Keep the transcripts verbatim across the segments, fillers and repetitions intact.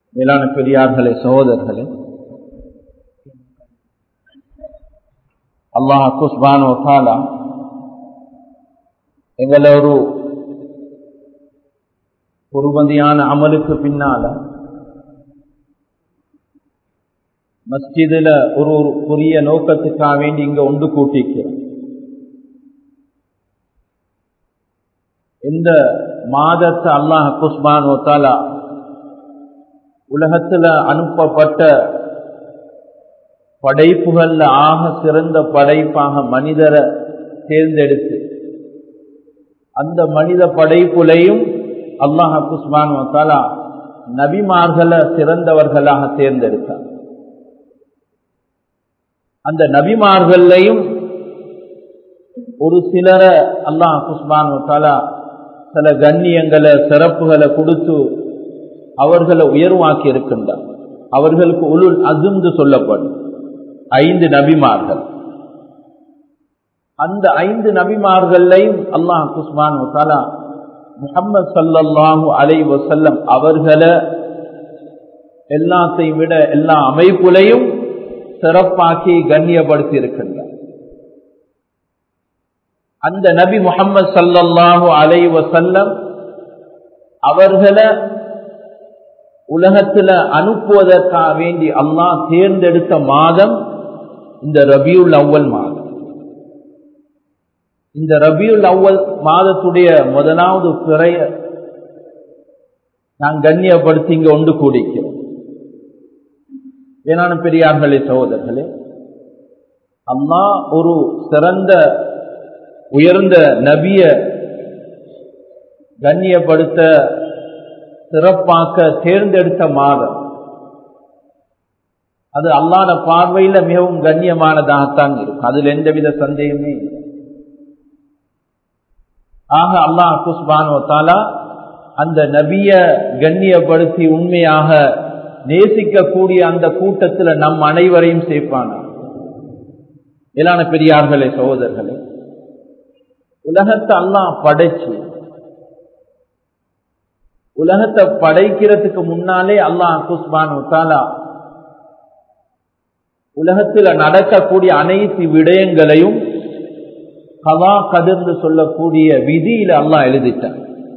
மேலான பெரியார்களே, சகோதரர்களே, அல்லாஹ் சுப்ஹானஹு வ தஆலா எங்களை ஒரு பொறுமதியான அமலுக்கு பின்னால மஸ்ஜிதுல ஒரு ஒரு புதிய நோக்கத்துக்காக வேண்டி இங்க ஒன்று கூட்டிக்கிறோம். இந்த மாதத்தை அல்லாஹ் சுப்ஹானஹு வ தஆலா உலகத்துல அனுப்பப்பட்ட படைப்புகள்ல ஆக சிறந்த படைப்பாக மனிதரை தேர்ந்தெடுத்து அந்த மனித படைப்புலையும் அல்லாஹ் சுப்ஹானஹு வ தஆலா நபிமார்களை சிறந்தவர்களாக தேர்ந்தெடுத்தார். அந்த நபிமார்களையும் ஒரு சிலரை அல்லாஹ் சுப்ஹானஹு வ தஆலா சில கண்ணியங்களை சிறப்புகளை கொடுத்து அவர்களை உயர்வாக்கி இருக்கின்றார். அவர்களுக்கு உலுல் அஸ்ம் சொல்லப்படும் ஐந்து நபிமார்கள். அந்த ஐந்து நபிமார்களையும் அல்லாஹ் சுப்ஹானஹு வ தஆலா முஹம்மது ஸல்லல்லாஹு அலைஹி வஸல்லம் அவர்களை எல்லாத்தையும் விட எல்லா அமைப்புலையும் சிறப்பாக்கி கண்ணியப்படுத்தி இருக்கின்றார். அந்த நபி முஹம்மது ஸல்லல்லாஹு அலைஹி வஸல்லம் அவர்களை உலகத்துல அனுப்புவதற்காக வேண்டி அல்லாஹ் தேர்ந்தெடுத்த மாதம் இந்த ரபியுல் அவ்வல் மாதம். இந்த ரபியுல் அவ்வல் மாதத்துடைய முதலாவது பிறைய நான் கண்ணியப்படுத்தி இங்க ஒன்று கூடிக்கிறோம். ஏனான பெரியார்களே, சகோதரர்களே, அல்லாஹ் ஒரு சிறந்த உயர்ந்த நபிய கண்ணியப்படுத்த சிறப்பாக்க தேர்ந்தெடுத்த மாதம் அது அல்லாஹ்வுடைய பார்வையில மிகவும் கண்ணியமானதாகத்தான் இருக்கும். அதில் எந்தவித சந்தேகமே இல்லை. ஆக அல்லாஹ் சுப்ஹானஹு வ தஆலா அந்த நபிய கண்ணியப்படுத்தி உண்மையாக நேசிக்கக்கூடிய அந்த கூட்டத்தில் நம் அனைவரையும் சேர்ப்பானார். மேலான பெரியார்களே, சகோதரர்களே, உலகத்தை அல்லாஹ் படைச்சு உலகத்தை படைக்கிறதுக்கு முன்னாலே அல்லாஹ் சுப்ஹானஹு வ தஆலா உலகத்தில் நடக்கக்கூடிய அனைத்து விடயங்களையும் கதா கதிர்ந்து சொல்லக்கூடிய விதியில அல்லாஹ் எழுதிட்டான்.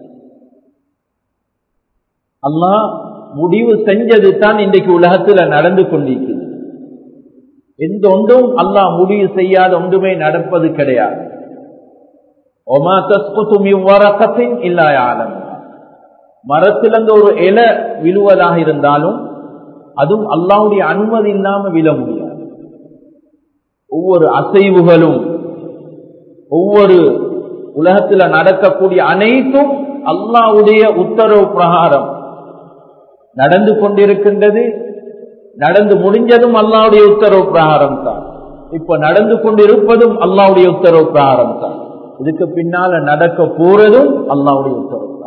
அல்லாஹ் முடிவு செஞ்சது தான் இன்றைக்கு உலகத்தில் நடந்து கொண்டிருக்கிறது. எந்த ஒன்றும் அல்லாஹ் முடிவு செய்யாத ஒன்றுமே நடப்பது கிடையாது. ஒமா தஸ்குது மின் வரகத்தின் இல்லா யஅலமுஹா. மரத்திலிருந்து ஒரு இலை விழுவதாக இருந்தாலும் அதுவும் அல்லாஹ்வுடைய அனுமதி இல்லாம விழ முடியாது. ஒவ்வொரு அசைவுகளும் ஒவ்வொரு உலகத்தில் நடக்கக்கூடிய அனைத்தும் அல்லாஹ்வுடைய உத்தரவு பிரகாரம் நடந்து கொண்டிருக்கின்றது. நடந்து முடிஞ்சதும் அல்லாஹ்வுடைய உத்தரவு பிரகாரம் தான். இப்ப நடந்து கொண்டிருப்பதும் அல்லாஹ்வுடைய உத்தரவு பிரகாரம் தான். இதுக்கு பின்னால நடக்க போறதும் அல்லாஹ்வுடைய உத்தரவு தான்.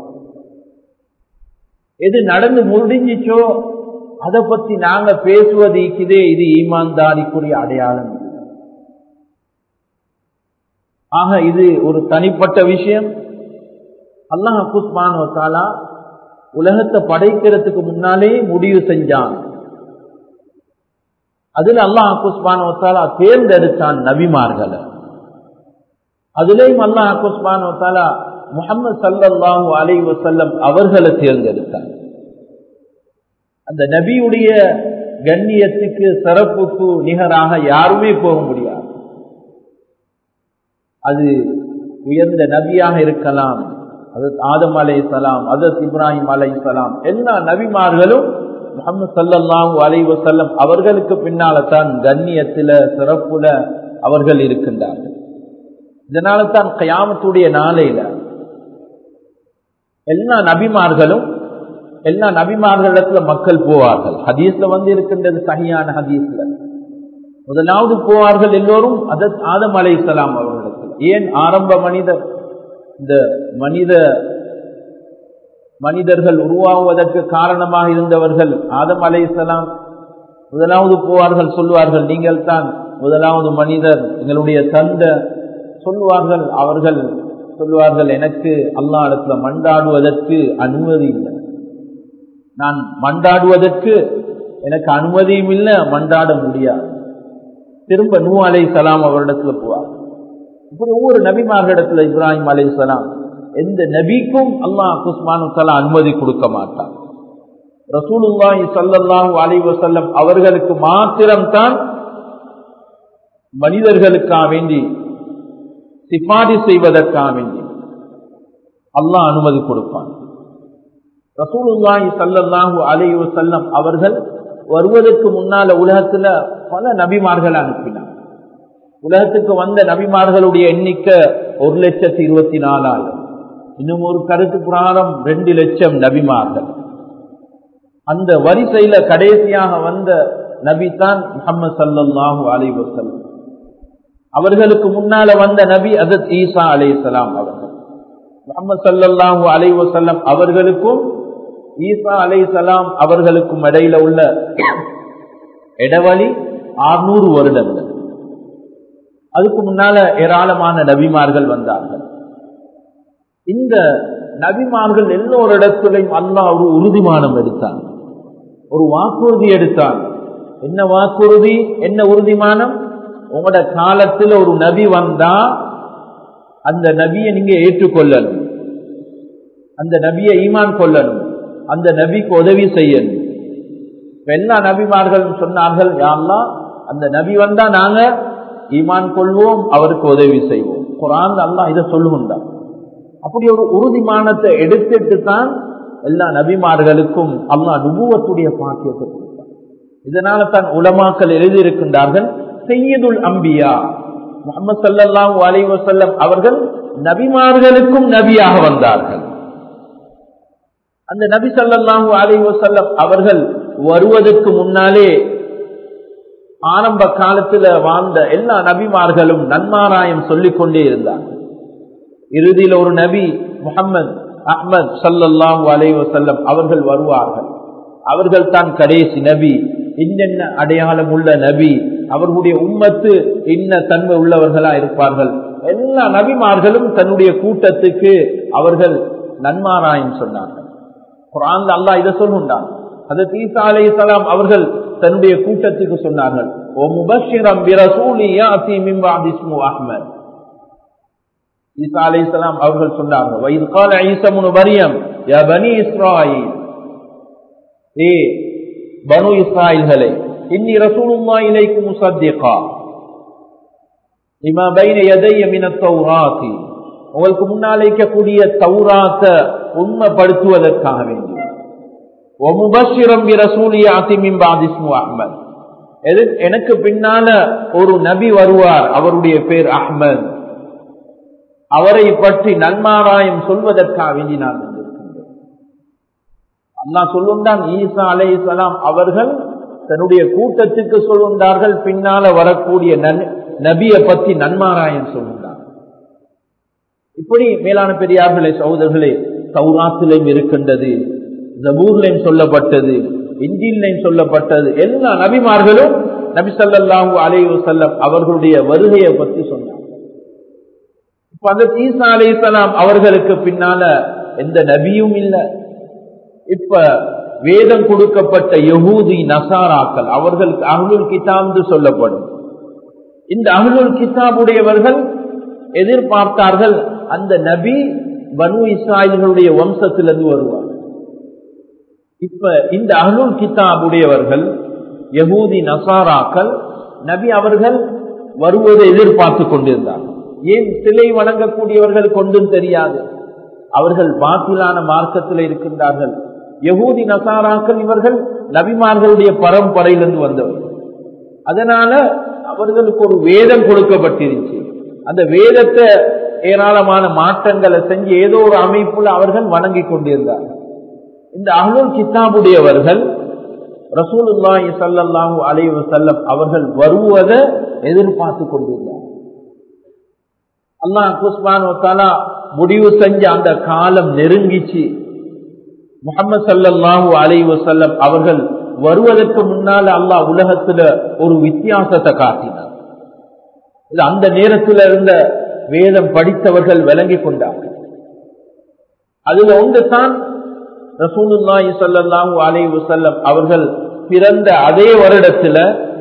எது நடந்து முடிஞ்சிச்சோ அதை பத்தி நாங்க பேசுவது இதே இது ஈமான்தாரிக்குரிய அடையாளம். ஆக இது ஒரு தனிப்பட்ட விஷயம். அல்லாஹ் சுப்ஹானஹு வ தஆலா உலகத்தை படைக்கிறதுக்கு முன்னாலே முடிவு செஞ்சான். அதுல அல்லாஹ் சுப்ஹானஹு வ தஆலா தேர்ந்தெடுத்தான் நபிமார்களை. அதுலயும் அல்லாஹ் சுப்ஹானஹு வ தஆலா முஹம்மது ஸல்லல்லாஹு அலைஹி வஸல்லம் அவர்களை தேர்ந்தெடுத்தார். அந்த நபியுடைய கண்ணியத்துக்கு சிறப்புக்கு நிகராக யாருமே போக முடியாது. அது உயர்ந்த நபியாக இருக்கலாம், ஹஜ்ரத் ஆதம் அலைஹிஸ்ஸலாம், ஹஜ்ரத் இப்ராஹிம் அலைஹிஸ்ஸலாம், எல்லா நபிமார்களும் முஹம்மது ஸல்லல்லாஹு அலைஹி வஸல்லம் அவர்களுக்கு பின்னால தான் கண்ணியத்தில சிறப்புல அவர்கள் இருக்கின்றார்கள். இதனால தான் கியாமத்துடைய நாளையில எல்லா நபிமார்களும் எல்லா நபிமார்களிடத்துல மக்கள் போவார்கள். ஹதீஸ்ல வந்து இருக்கின்றது, சஹீஹான ஹதீஸ்ல முதலாவது போவார்கள் எல்லோரும் ஹஜ்ரத் ஆதம் அலைஹிஸ்ஸலாம் அவர்களிடத்தில். ஏன் ஆரம்ப மனிதர், இந்த மனித மனிதர்கள் உருவாகுவதற்கு காரணமாக இருந்தவர்கள் ஆதம் அலைஹிஸ்ஸலாம். முதலாவது போவார்கள், சொல்லுவார்கள் நீங்கள் தான் முதலாவது மனிதர், எங்களுடைய தந்தை சொல்லுவார்கள். அவர்கள் சொல்லுவார்கள், எனக்கு அல்லாஹ் இடத்துல மண்டாடுவதற்கு அனுமதி இல்லை. நான் மண்டாடுவதற்கு எனக்கு அனுமதியும் இல்லை, மண்டாட முடியாது. திரும்ப நூ அலைஹிஸ்ஸலாம் அவரிடத்துல போவார். இப்படி ஒவ்வொரு நபிமார்களிடத்துல இப்ராஹிம் அலைஹிஸ்ஸலாம் எந்த நபிக்கும் அல்லாஹ் சுப்ஹானஹு வ தஆலா அனுமதி கொடுக்க மாட்டார். ரசூலுல்லாஹி ஸல்லல்லாஹு அலைஹி வஸல்லம் அவர்களுக்கு மாத்திரம்தான் மனிதர்களுக்காக வேண்டி சிபாரிசு செய்வதற்காக வேண்டி அல்லாஹ் அனுமதி கொடுப்பான். ரசூலுல்லாஹி ஸல்லல்லாஹு அலைஹி வஸல்லம் அவர்கள் வருவதற்கு முன்னால உலகத்துல பல நபிமார்கள் அனுப்பினார். உலகத்துக்கு வந்த நபிமார்களுடைய எண்ணிக்கை ஒரு லட்சத்தி இருபத்தி நாலாயிரம். இன்னும் ஒரு கருத்து புராணம் ரெண்டு லட்சம் நபிமார்கள். அந்த வரிசையில கடைசியாக வந்த நபி தான் முஹம்மது ஸல்லல்லாஹு அலைஹி வஸல்லம். அவர்களுக்கு முன்னால வந்த நபி ஹஜ்ரத் ஈசா அலைஹிஸ்ஸலாம் அவர்கள். முஹம்மது ஸல்லல்லாஹு அலைஹி வஸல்லம் அவர்களுக்கும் ஈசா அலைஹிஸ்ஸலாம் அவர்களுக்கும் இடையில உள்ள இடைவெளி அறுநூறு வருடங்கள். அதுக்கு முன்னால ஏராளமான நபிமார்கள் வந்தார்கள். இந்த நபிமார்கள் எல்லோரிடத்திலையும் அல்லாஹ் ஒரு உறுதிமானம் எடுத்தான், ஒரு வாக்குறுதி எடுத்தான். என்ன வாக்குறுதி, என்ன உறுதிமானம்? உங்களோட காலத்தில் ஒரு நபி வந்தா அந்த நபியை நீங்க ஏற்றுக்கொள்ளணும், அந்த நபியை ஈமான் கொள்ளணும், அந்த நபிக்கு உதவி செய்யணும். எல்லா நபிமார்களும் சொன்னார்கள், யா அல்லாஹ் அந்த நபி வந்தா நாங்க ஈமான் கொள்வோம், அவருக்கு உதவி செய்வோம். குர்ஆன்ல அல்லாஹ் இதை சொல்லுகின்றார். அப்படி ஒரு உறுதிமானத்தை எடுத்துட்டு தான் எல்லா நபிமார்களுக்கும் அல்லாஹ் நுபுவத்துடைய பாக்கியத்தை கொடுத்தார். இதனால தான் உலமாக்கள் எழுதியிருக்கின்றார்கள், சையதுல் அம்பியா முஹம்மது ஸல்லல்லாஹு அலைஹி வஸல்லம் அவர்கள் நபிமார்களுக்கும் நபியாக வந்தார்கள். அந்த நபி ஸல்லல்லாஹு அலைஹி வஸல்லம் அவர்கள் வருவதற்கு முன்னாலே ஆரம்ப காலத்தில் வாழ்ந்த எல்லா நபிமார்களும் நன்மாராயம் சொல்லிக் கொண்டே இருந்தார்கள். இறுதியில் ஒரு நபி முஹம்மது அஹ்மத் ஸல்லல்லாஹு அலைஹி வஸல்லம் அவர்கள் வருவார்கள். அவர்கள் தான் கடைசி நபி, இன்னென்ன அடையாளம் உள்ள நபி, அவர்களுடைய உம்மத்து இன்ன தன்மை உள்ளவர்களா இருப்பார்கள். எல்லா நபிமார்களும் தன்னுடைய கூட்டத்துக்கு அவர்கள் நன்மாராயம் சொன்னார்கள். குர்ஆன்ல அல்லாஹ் இதை சொல்லுகிறான். ஹஜ்ரத் ஈசா அலைஹிஸ்ஸலாம் அவர்கள் தன்னுடைய கூட்டத்துக்கு சொன்னார்கள், ஓ முபஷ்ஷிரம் பிரசூலி யாதி மின் பஅதி இஸ்மு அஹ்மத். ஈசா அலைஹிஸ்ஸலாம் அவர்கள் சொன்னார்கள், வ இத் கால ஈசா இப்னு மரியம் யா பனி இஸ்ராயீல், ஏ பனு இஸ்ராயீல்களே, இன்னி ரசூலுல்லாஹி இலைக்கும் முஸத்திகா லிமா பைன யதைய மின் அத்-தௌராத்தி, உங்களுக்கு முன்னால் இருக்கக்கூடிய தௌராத்தை உண்மைப்படுத்துவதற்காக வேண்டி, வ முபஷ்ஷிரம் பிரசூலி யாதி மின் பஅதி இஸ்மு அஹ்மத், எனக்கு பின்னால ஒரு நபி வருவார், அவருடைய பேர் அஹ்மத், அவரை பற்றி நன்மாராயம் சொல்வதற்காக வேண்டி நான் வந்திருக்கின்றேன். அல்லாஹ் சொல்லுண்டான், ஈசா அலைஹிஸ்ஸலாம் அவர்கள் தன்னுடைய கூட்டத்துக்கு சொல்லுண்டார்கள், பின்னால வரக்கூடிய நபியை பற்றி நன்மாராயம் சொல்லுண்டார். இப்படி மேலான பெரியார்களே சகோதரர்களே, தௌராத்திலையும் இருக்கின்றது, ஜபூர்லையும் சொல்லப்பட்டது, இன்ஜீல்லையும் சொல்லப்பட்டது. எல்லா நபிமார்களும் நபி ஸல்லல்லாஹு அலைஹி வஸல்லம் அவர்களுடைய வருகையை பற்றி சொன்னார். ஹஜ்ரத் ஈசா அலைஹிஸ்ஸலாம் அவர்களுக்கு பின்னால எந்த நபியும் இல்லை. இப்ப வேதம் கொடுக்கப்பட்ட யஹூதி நசாராக்கள், அவர்களுக்கு அஹ்லுல் கிதாப் சொல்லப்படும். இந்த அஹ்லுல் கிதாபுடையவர்கள் எதிர்பார்த்தார்கள், அந்த நபி பனு இஸ்ராயீல்களுடைய வம்சத்திலிருந்து வருவார். இப்ப இந்த அஹ்லுல் கிதாபுடையவர்கள் யஹூதி நசாராக்கள் நபி அவர்கள் வருவதை எதிர்பார்த்து கொண்டிருந்தார்கள். ஏன் சிலை வணங்கக்கூடியவர்கள் கொண்டும் தெரியாது, அவர்கள் பாத்திலான மார்க்கத்தில் இருக்கின்றார்கள். யஹூதி நசாராக்கள் இவர்கள் நபிமார்களுடைய பரம்பரையிலிருந்து வந்தவர்கள். அதனால அவர்களுக்கு ஒரு வேதம் கொடுக்கப்பட்டிருந்துச்சு. அந்த வேதத்தை ஏராளமான மாற்றங்களை செஞ்சு ஏதோ ஒரு அமைப்புல அவர்கள் வணங்கி கொண்டிருந்தார்கள். இந்த அஹ்லுல் கிதாபுடையவர்கள் ரசூலுல்லாஹி ஸல்லல்லாஹு அலைஹி வஸல்லம் அவர்கள் வருவதை எதிர்பார்த்து கொண்டிருந்தார்கள். அல்லாஹ் சுப்ஹானஹு வ தஆலா முடிவு செஞ்ச அந்த காலம் நெருங்கிச்சு. முஹம்மது ஸல்லல்லாஹு அலைஹி வஸல்லம் அவர்கள் வருவதற்கு முன்னால அல்லாஹ் உலகத்துல ஒரு வித்தியாசத்தை காட்டினார். இது அந்த நேரத்தில் இருந்த வேதம் படித்தவர்கள் விளங்கி கொண்டார்கள். அதுல ஒன்று தான் ரசூலுல்லாஹி ஸல்லல்லாஹு அலைஹி வஸல்லம் அவர்கள் பிறந்த அதே வருடத்துல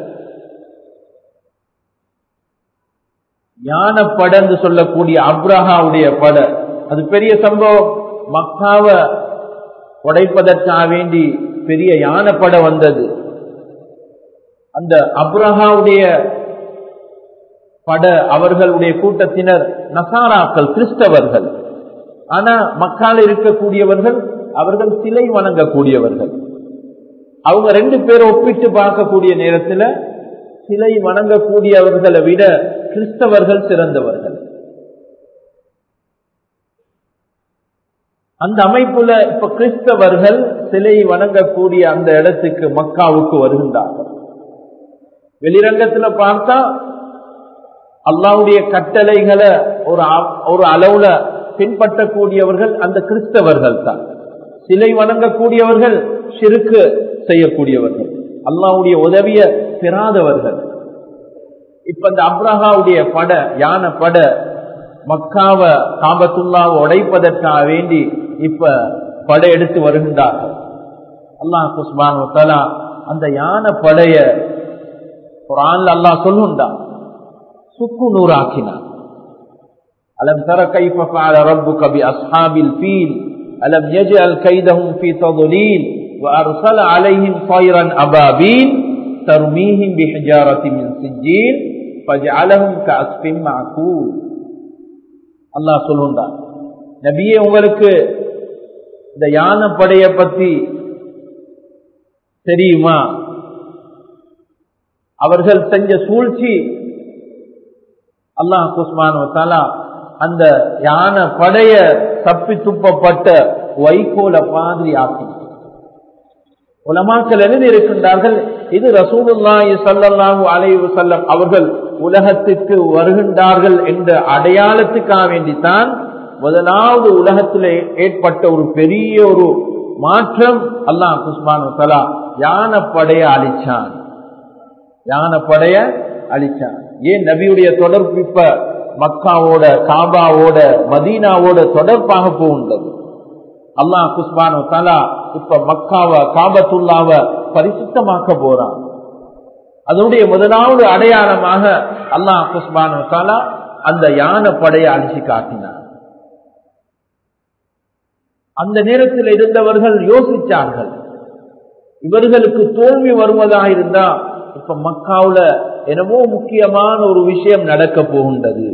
யான படன்னு சொல்லக்கூடிய அப்ரஹாவுடைய பட, அது பெரிய சம்பவம். மக்காவை உடைப்பதற்காக வேண்டி பெரிய யான பட வந்தது. அந்த அப்ரஹாவுடைய பட, அவர்களுடைய கூட்டத்தினர் நசாராக்கள், கிறிஸ்தவர்கள். ஆனா மக்கால இருக்கக்கூடியவர்கள் அவர்கள் சிலை வணங்கக்கூடியவர்கள். அவங்க ரெண்டு பேரும் ஒப்பிட்டு பார்க்கக்கூடிய நேரத்தில் சிலை வணங்கக்கூடியவர்களை விட கிறிஸ்தவர்கள் சிறந்தவர்கள். அந்த அமைப்புல இப்ப கிறிஸ்தவர்கள் சிலை வணங்கக்கூடிய அந்த இடத்துக்கு மக்காவுக்கு வருகின்றார்கள். வெளிரங்கத்துல பார்த்தா அல்லாஹ்வுடைய கட்டளைகளை ஒரு ஒரு அளவுல பின்பற்றக்கூடியவர்கள் அந்த கிறிஸ்தவர்கள் தான். சிலை வணங்கக்கூடியவர்கள் ஷிர்க் செய்யக்கூடியவர்கள், அல்லாஹ்வுடைய உதவிய பெறாதவர்கள். இப்ப இந்த அப்ரஹாவுடைய பட, யான பட மக்காவை காபத்துல்லாவை உடைப்பதற்காக வேண்டி இப்ப படை எடுத்து வருகின்றார்கள். அல்லாஹ் சுப்ஹானஹு வ தஆலா அந்த யான படைய குர்ஆன்ல அல்லாஹ் சொல்லுகிறான், சுக்கு நூறாக்கினான். அலம் தர கைஃப ஃபஅல ரப்புக பி அஸ்ஹாபில் ஃபீல் அலம் யஜ்அல் கைதஹும் ஃபீ தضلீல் வ அர்ஸல அலைஹிம் தைரன் அபாபீல் தர்மீஹிம் பிஹிஜாரத்தின் மின் சிஜ்ஜீல் ஃபஜஅலஹும் கஅஸ்ஃபின் மஅகூல். அல்லாஹ் சொல்லுகிறான், நபியே உங்களுக்கு இந்த யானை படைய பத்தி தெரியுமா? அவர்கள் செஞ்ச சூழ்ச்சி, அல்லாஹ் சுப்ஹானஹு வ தஆலா அந்த யானை படைய தப்பி துப்பப்பட்ட வைகோல மாதிரி ஆக்கினார். உலமாக்கள் எழுதி இருக்கின்றார்கள், இது ரசூலுல்லாஹி ஸல்லல்லாஹு அலைஹி வஸல்லம் அவர்கள் உலகத்துக்கு வருகின்றார்கள் என்ற அடையாளத்துக்காக வேண்டித்தான் முதலாவது உலகத்தில் ஏற்பட்ட ஒரு பெரிய ஒரு மாற்றம். அல்லாஹ் சுப்ஹானஹு வ தஆலா யானை படைய அழிச்சான், யானை படைய அழிச்சான். ஏன் நபியுடைய தொடர்பு இப்ப மக்காவோட, காபாவோட, மதீனாவோட தொடர்பாக போகின்றது. அல்லாஹ் சுப்ஹானஹு வ தஆலா இப்ப மக்காவை, காபத்துல்லாவை பரிசுத்தமாக்க போறான். அதனுடைய முதலாவது அடையாளமாக அல்லாஹ் சுப்ஹானஹு வ தஆலா அந்த யானை படையை அழிச்சு காட்டினார். அந்த நேரத்தில் இருந்தவர்கள் யோசிச்சார்கள், இவர்களுக்கு தோல்வி வருவதாக இருந்தா இப்ப மக்காவுல என்னமோ முக்கியமான ஒரு விஷயம் நடக்க போகின்றது.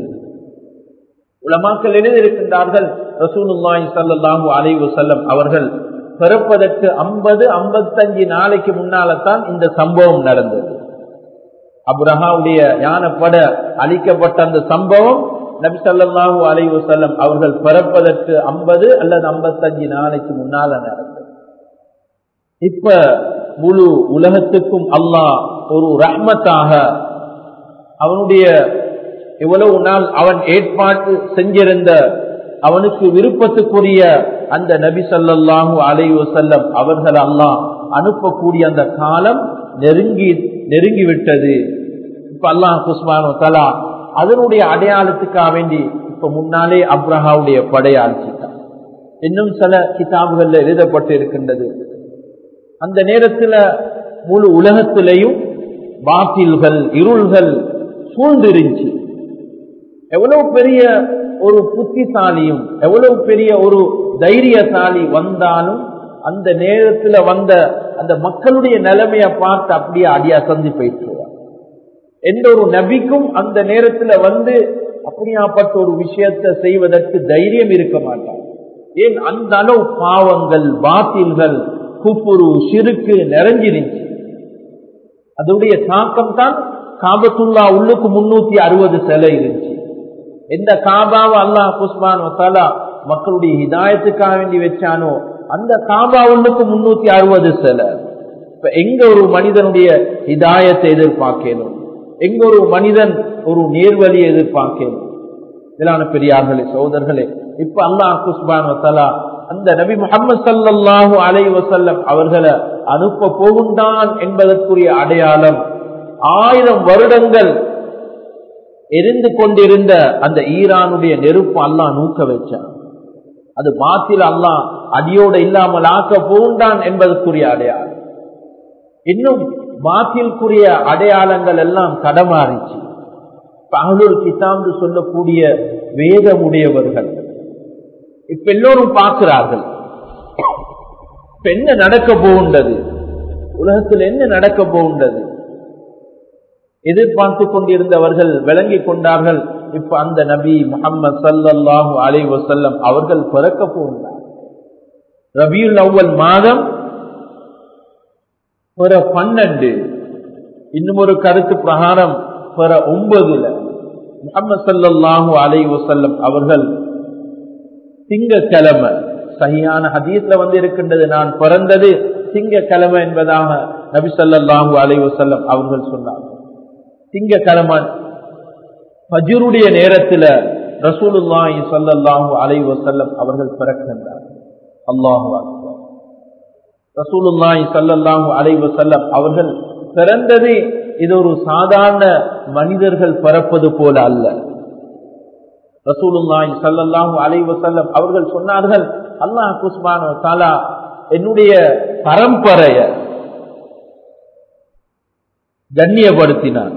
உலமாக்கள் எழுதியிருக்கின்றார்கள், ரசூலுல்லாஹி ஸல்லல்லாஹு அலைஹி வஸல்லம் அவர்கள் பிறப்பதற்கு ஐம்பது ஐம்பத்தஞ்சு நாளைக்கு முன்னால்தான் இந்த சம்பவம் நடந்தது. அப்ரஹாவுடைய யானைப்பட அழிக்கப்பட்ட அந்த சம்பவம் நபி ஸல்லல்லாஹு அலைஹி வஸல்லம் அவர்கள் பிறப்பதற்கு ஐம்பது அல்லது ஐம்பத்தஞ்சு நாளைக்கு முன்னால நடந்தது. இப்ப முழு உலகத்துக்கும் அல்லாஹ் ஒரு ரஹ்மத்தாக அவனுடைய எவ்வளவு நாள் அவன் ஏற்பாடு செஞ்சிருந்த அவனுக்கு விருப்பத்துக்குரிய அந்த நபி ஸல்லல்லாஹு அலைஹி வஸல்லம் அவர்கள் அல்லாஹ் அனுப்பக்கூடிய அந்த காலம் நெருங்கி நெருங்கி விட்டது. இப்ப அல்லாஹ் சுப்ஹானஹு வ தஆலா அதனுடைய அடையாளத்துக்காக வேண்டி இப்ப முன்னாலே அப்ரஹாவுடைய படையை அழிச்சிட்டான். இன்னும் சில கிதாபுகள்ல எழுதப்பட்டு இருக்கின்றது, அந்த நேரத்தில் முழு உலகத்திலையும் பாத்தில்கள், இருள்கள் சூழ்ந்திருந்துச்சு. எவ்வளவு பெரிய ஒரு புத்திசாலியும் எவ்வளவு பெரிய ஒரு தைரியசாலி வந்தாலும் அந்த நேரத்தில் வந்த அந்த மக்களுடைய நிலைமையை பார்த்து அப்படியே அடியா சந்தி போயிட்டுருவார். எந்த ஒரு நபிக்கும் அந்த நேரத்தில் வந்து அப்படியாப்பட்ட ஒரு விஷயத்தை செய்வதற்கு தைரியம் இருக்க மாட்டார். ஏன் அந்த அளவு பாவங்கள், பாத்தில்கள், குஃபுரு, ஷிருக்கு நிறைஞ்சிருந்துச்சு. அதனுடைய தாக்கம் தான் காபத்துல்லா உள்ளுக்கு முன்னூத்தி அறுபது சிலை இருந்துச்சு. எந்த காபாவை அல்லாஹ் சுப்ஹானஹு வ தஆலா மக்களுடைய ஹிதாயத்துக்காக வேண்டி வச்சானோ அந்த காபா உள்ளுக்கு முன்னூத்தி அறுபது சிலை. இப்ப எங்க ஒரு மனிதனுடைய ஹிதாயத்தை எதிர்பார்க்கணும், எங்க ஒரு மனிதன் ஒரு நேர்வழியை எதிர்பார்க்கணும். இதான பெரியார்களே, சகோதரர்களே, இப்ப அல்லாஹ் சுப்ஹானஹு வ தஆலா அந்த நபி முஹம்மது ஸல்லல்லாஹு அலைஹி வஸல்லம் அவர்களை அனுப்ப போகின்றான் என்பதற்குரிய அடையாளம் ஆயிரம் வருடங்கள் எரிந்து கொண்டிருந்த அந்த ஈரானுடைய நெருப்பு அல்லாஹ் நூக்க வச்சான். அது பாத்தில் அல்லாஹ் அடியோடு இல்லாமல் ஆக்க போன்றான் என்பதற்குரிய அடையாளம். இன்னும் பாத்தில்குரிய அடையாளங்கள் எல்லாம் தடமாறிச்சு. அஹ்லுல் கிதாப் சொல்லக்கூடிய வேதமுடையவர்கள் இப்ப எல்லோரும் பார்க்கிறார்கள், இப்ப என்ன நடக்க போகின்றது, உலகத்தில் என்ன நடக்க போகின்றது எதிர்பார்த்து கொண்டிருந்தவர்கள் விளங்கிக் கொண்டார்கள். இப்ப அந்த நபி முஹம்மது ஸல்லல்லாஹு அலைஹி வஸல்லம் அவர்கள் பிறக்க போகிறார். ரபியுல் அவ்வல் மாதம் பிற பன்னெண்டு, இன்னும் ஒரு கருத்து பிரகாரம் பிற ஒன்பதுல முஹம்மது ஸல்லல்லாஹு அலைஹி வஸல்லம் அவர்கள் திங்கக்கிழமை, சஹீஹான ஹதீஸ்ல வந்து இருக்கின்றது, நான் பிறந்தது திங்கக்கிழமை என்பதாக நபி ஸல்லல்லாஹு அலைஹி வஸல்லம் அவர்கள் சொன்னார்கள். திங்கக்கிழமை ஃபஜ்ருடைய நேரத்தில் ரசூலுல்லாஹி ஸல்லல்லாஹு அலைஹி வஸல்லம் அவர்கள் பிறக்கின்றார். அல்லாஹு அக்பர். ரசூலுல்லாஹி ஸல்லல்லாஹு அலைஹி வஸல்லம் அவர்கள் பிறந்தது இது ஒரு சாதாரண மனிதர்கள் பிறப்பது போல அல்ல. ரசூலுல்லாஹி ஸல்லல்லாஹு அலைஹி வஸல்லம் அவர்கள் சொன்னார்கள், அல்லாஹ் சுப்ஹானஹு வ தஆலா என்னுடைய பரம்பரைய கண்ணியப்படுத்தினார்.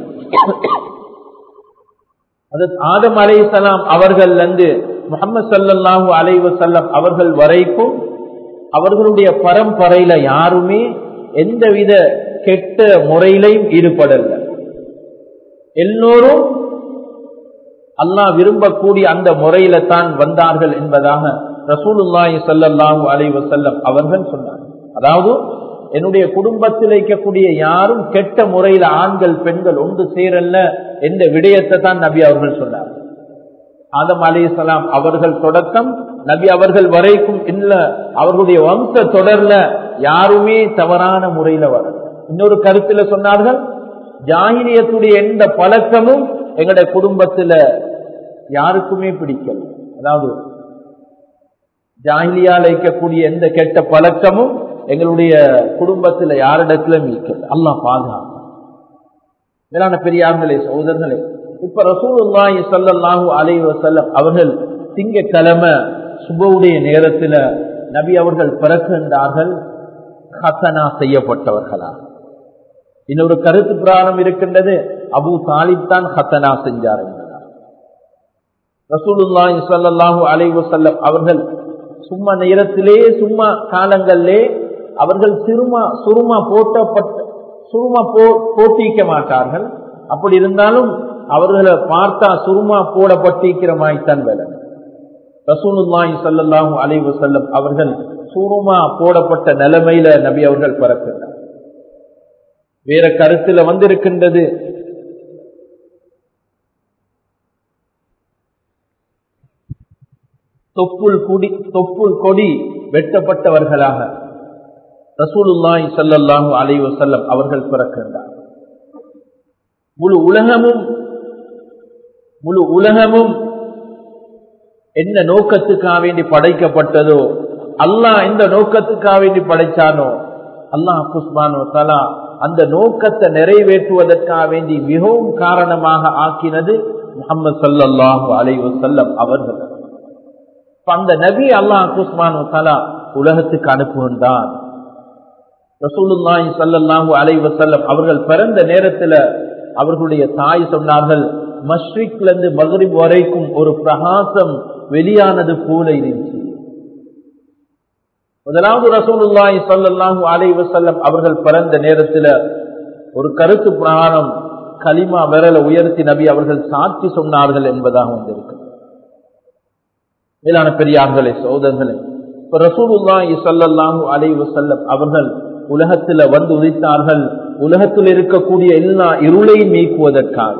ஹஜ்ரத் ஆதம் அலைஹிஸ்ஸலாம் அவர்கள் இருந்து முஹம்மது ஸல்லல்லாஹு அலைஹி வஸல்லம் அவர்கள் வரைக்கும் அவர்களுடைய பரம்பரையில யாருமே எந்தவித கெட்ட முறையிலையும் ஈடுபடல. எல்லோரும் அல்லாஹ் விரும்பக்கூடிய அந்த முறையில தான் வந்தார்கள் என்பதாக ரசூலுல்லாஹி ஸல்லல்லாஹு அலைஹி வஸல்லம் அவர்கள் சொன்னார்கள். அதாவது என்னுடைய குடும்பத்தில் இருக்கக்கூடிய யாரும் கெட்ட முறையில ஆண்கள் பெண்கள் ஒன்று சேரல்ல என்ற விடயத்தை தான் நபி அவர்கள் சொன்னார்கள். ஆதம் அலைஹிஸ்ஸலாம் அவர்கள் தொடக்கம் நபி அவர்கள் வரைக்கும் இல்ல அவர்களுடைய வம்ச தொடர்ல யாருமே தவறான முறையில வரல. இன்னொரு கருத்துல சொன்னார்கள், ஜாஹிலியத்துடைய எந்த பழக்கமும் எங்களுடைய குடும்பத்துல யாருக்குமே பிடிக்கல. அதாவது ஜாஹிலியால இருக்கக்கூடிய எந்த கெட்ட பழக்கமும் எங்களுடைய குடும்பத்துல யாரிடத்துல மீக்கல. அல்லாஹ் பாதுகாப்பு. மேலான பெரியார்களே சகோதரர்களே, இப்ப ரசூலுல்லாஹி ஸல்லல்லாஹு அலைஹி வஸல்லம் அவர்கள் திங்கக்கிழமை சுபவுடைய நேரத்துல நபி அவர்கள் பிறக்கின்றார்கள். ஹசனா செய்யப்பட்டவர்களா? இன்னொரு கருத்து பிராணம் இருக்கின்றது, அபூ தாலிப் தான் ஹசனா செஞ்சார் என்பதால். ரசூலுல்லாஹி ஸல்லல்லாஹு அலைஹி வஸல்லம் அவர்கள் சும்மா நேரத்திலே சும்மா காலங்களிலே அவர்கள் சிறுமா சுருமா போட்டப்பட்ட சுருமா போ போட்டிக்க மாட்டார்கள். அப்படி இருந்தாலும் அவர்களை பார்த்தா சுருமா போடப்பட்டிருக்கிற மாதிரித்தான் வேலை. ரசூலுல்லாஹி ஸல்லல்லாஹு அலைஹி வஸல்லம் அவர்கள் சுருமா போடப்பட்ட நிலைமையில நபி அவர்கள் பிறக்கிறார். வேற கருத்துல வந்திருக்கின்றது, தொப்புள் குடி தொப்புள் கொடி வெட்டப்பட்டவர்களாக ரசூலுல்லாஹி ஸல்லல்லாஹு அலைஹி வஸல்லம் அவர்கள் பிறக்கின்றார். முழு உலகமும் முழு உலகமும் என்ன நோக்கத்துக்காக வேண்டி படைக்கப்பட்டதோ, அல்லாஹ் எந்த நோக்கத்துக்காக வேண்டி படைச்சானோ, அல்லாஹ் சுப்ஹானஹு வ தஆலா அந்த நோக்கத்தை நிறைவேற்றுவதற்காக வேண்டி மிகவும் காரணமாக ஆக்கினது முஹம்மது ஸல்லல்லாஹு அலைஹி வஸல்லம் அவர்கள். அந்த நபி அல்லாஹ் சுப்ஹானஹு வ தஆலா உலகத்துக்கு அனுப்புகின்றார். ரசூலுல்லாஹி ஸல்லல்லாஹு அலைஹி வஸல்லம் அவர்கள் பிறந்த நேரத்தில் அவர்களுடைய தாய் சொன்னார்கள், மஷ்ரிக்ல இருந்து மக்ரிப் வரைக்கும் ஒரு பிரகாசம் வெளியானது போல இருந்துச்சு. முதலாவது ரசூலுல்லாஹி ஸல்லல்லாஹு அலைஹி வஸல்லம் அவர்கள் பிறந்த நேரத்தில் ஒரு கருத்து பிரகாரம் கலிமா விரல உயர்த்தி நபி அவர்கள் சாட்சி சொன்னார்கள் என்பதாக வந்திருக்கு. மேலான பெரியார்களே சகோதரர்களே, இப்ப ரசூலுல்லாஹி ஸல்லல்லாஹு அலைஹி வஸல்லம் அவர்கள் உலகத்தில் வந்து உதித்தார்கள். உலகத்தில் இருக்கக்கூடிய எல்லா இருளையும் நீக்குவதற்காக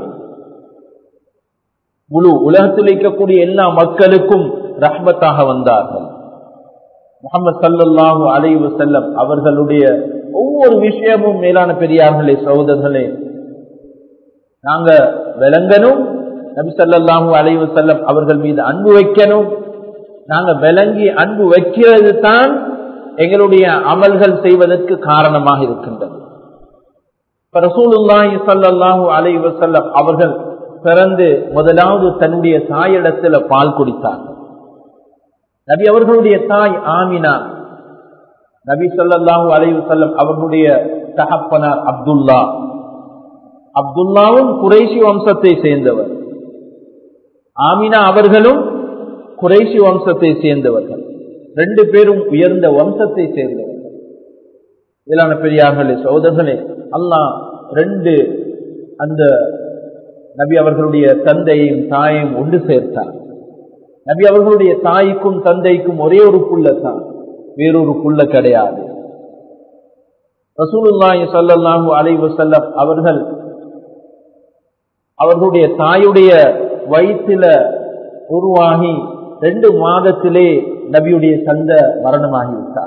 முழு உலகத்தில் இருக்கக்கூடிய எல்லா மக்களுக்கும் ரஹ்மத்தாக வந்தார்கள். முஹம்மது ஸல்லல்லாஹு அலைஹி வஸல்லம் அவர்களுடைய ஒவ்வொரு விஷயமும் மேலான பெரியார்களே சகோதரர்களே நாங்க விளங்கணும். நபி ஸல்லல்லாஹு அலைஹி வஸல்லம் அவர்கள் மீது அன்பு வைக்கணும். நாங்க விளங்கி அன்பு வைக்கிறது தான் எங்களுடைய அமல்கள் செய்வதற்கு காரணமாக இருக்கின்றது. ரசூலுல்லாஹி ஸல்லல்லாஹு அலைஹி வஸல்லம் அவர்கள் பிறந்து முதலாவது தன்னுடைய தாயிடத்தில் பால் குடித்தார்கள். நபி அவர்களுடைய தாய் ஆமினா, நபி ஸல்லல்லாஹு அலைஹி வஸல்லம் அவர்களுடைய தகப்பனார் அப்துல்லா. அப்துல்லாவும் குறைஷி வம்சத்தை சேர்ந்தவர், ஆமினா அவர்களும் குறைஷி வம்சத்தை சேர்ந்தவர்கள். ரெண்டு பேரும் உயர்ந்த வம்சத்தை சேர்ந்தவர்கள். இலான பெரியார்களே, சகோதரர்களே, அல்லாஹ் ரெண்டு அந்த நபி அவர்களுடைய தந்தையும் தாயையும் ஒன்று சேர்த்தார். நபி அவர்களுடைய தாய்க்கும் தந்தைக்கும் ஒரே ஒரு புள்ள தான், வேறொரு புள்ள கிடையாது. ரசூலுல்லாஹி ஸல்லல்லாஹு அலைஹி வஸல்லம் அவர்கள் அவர்களுடைய தாயுடைய வயிற்றில உருவாகி ரெண்டு மாதத்திலே நபியுடைய தந்தை மரணமாகிவிட்டார்.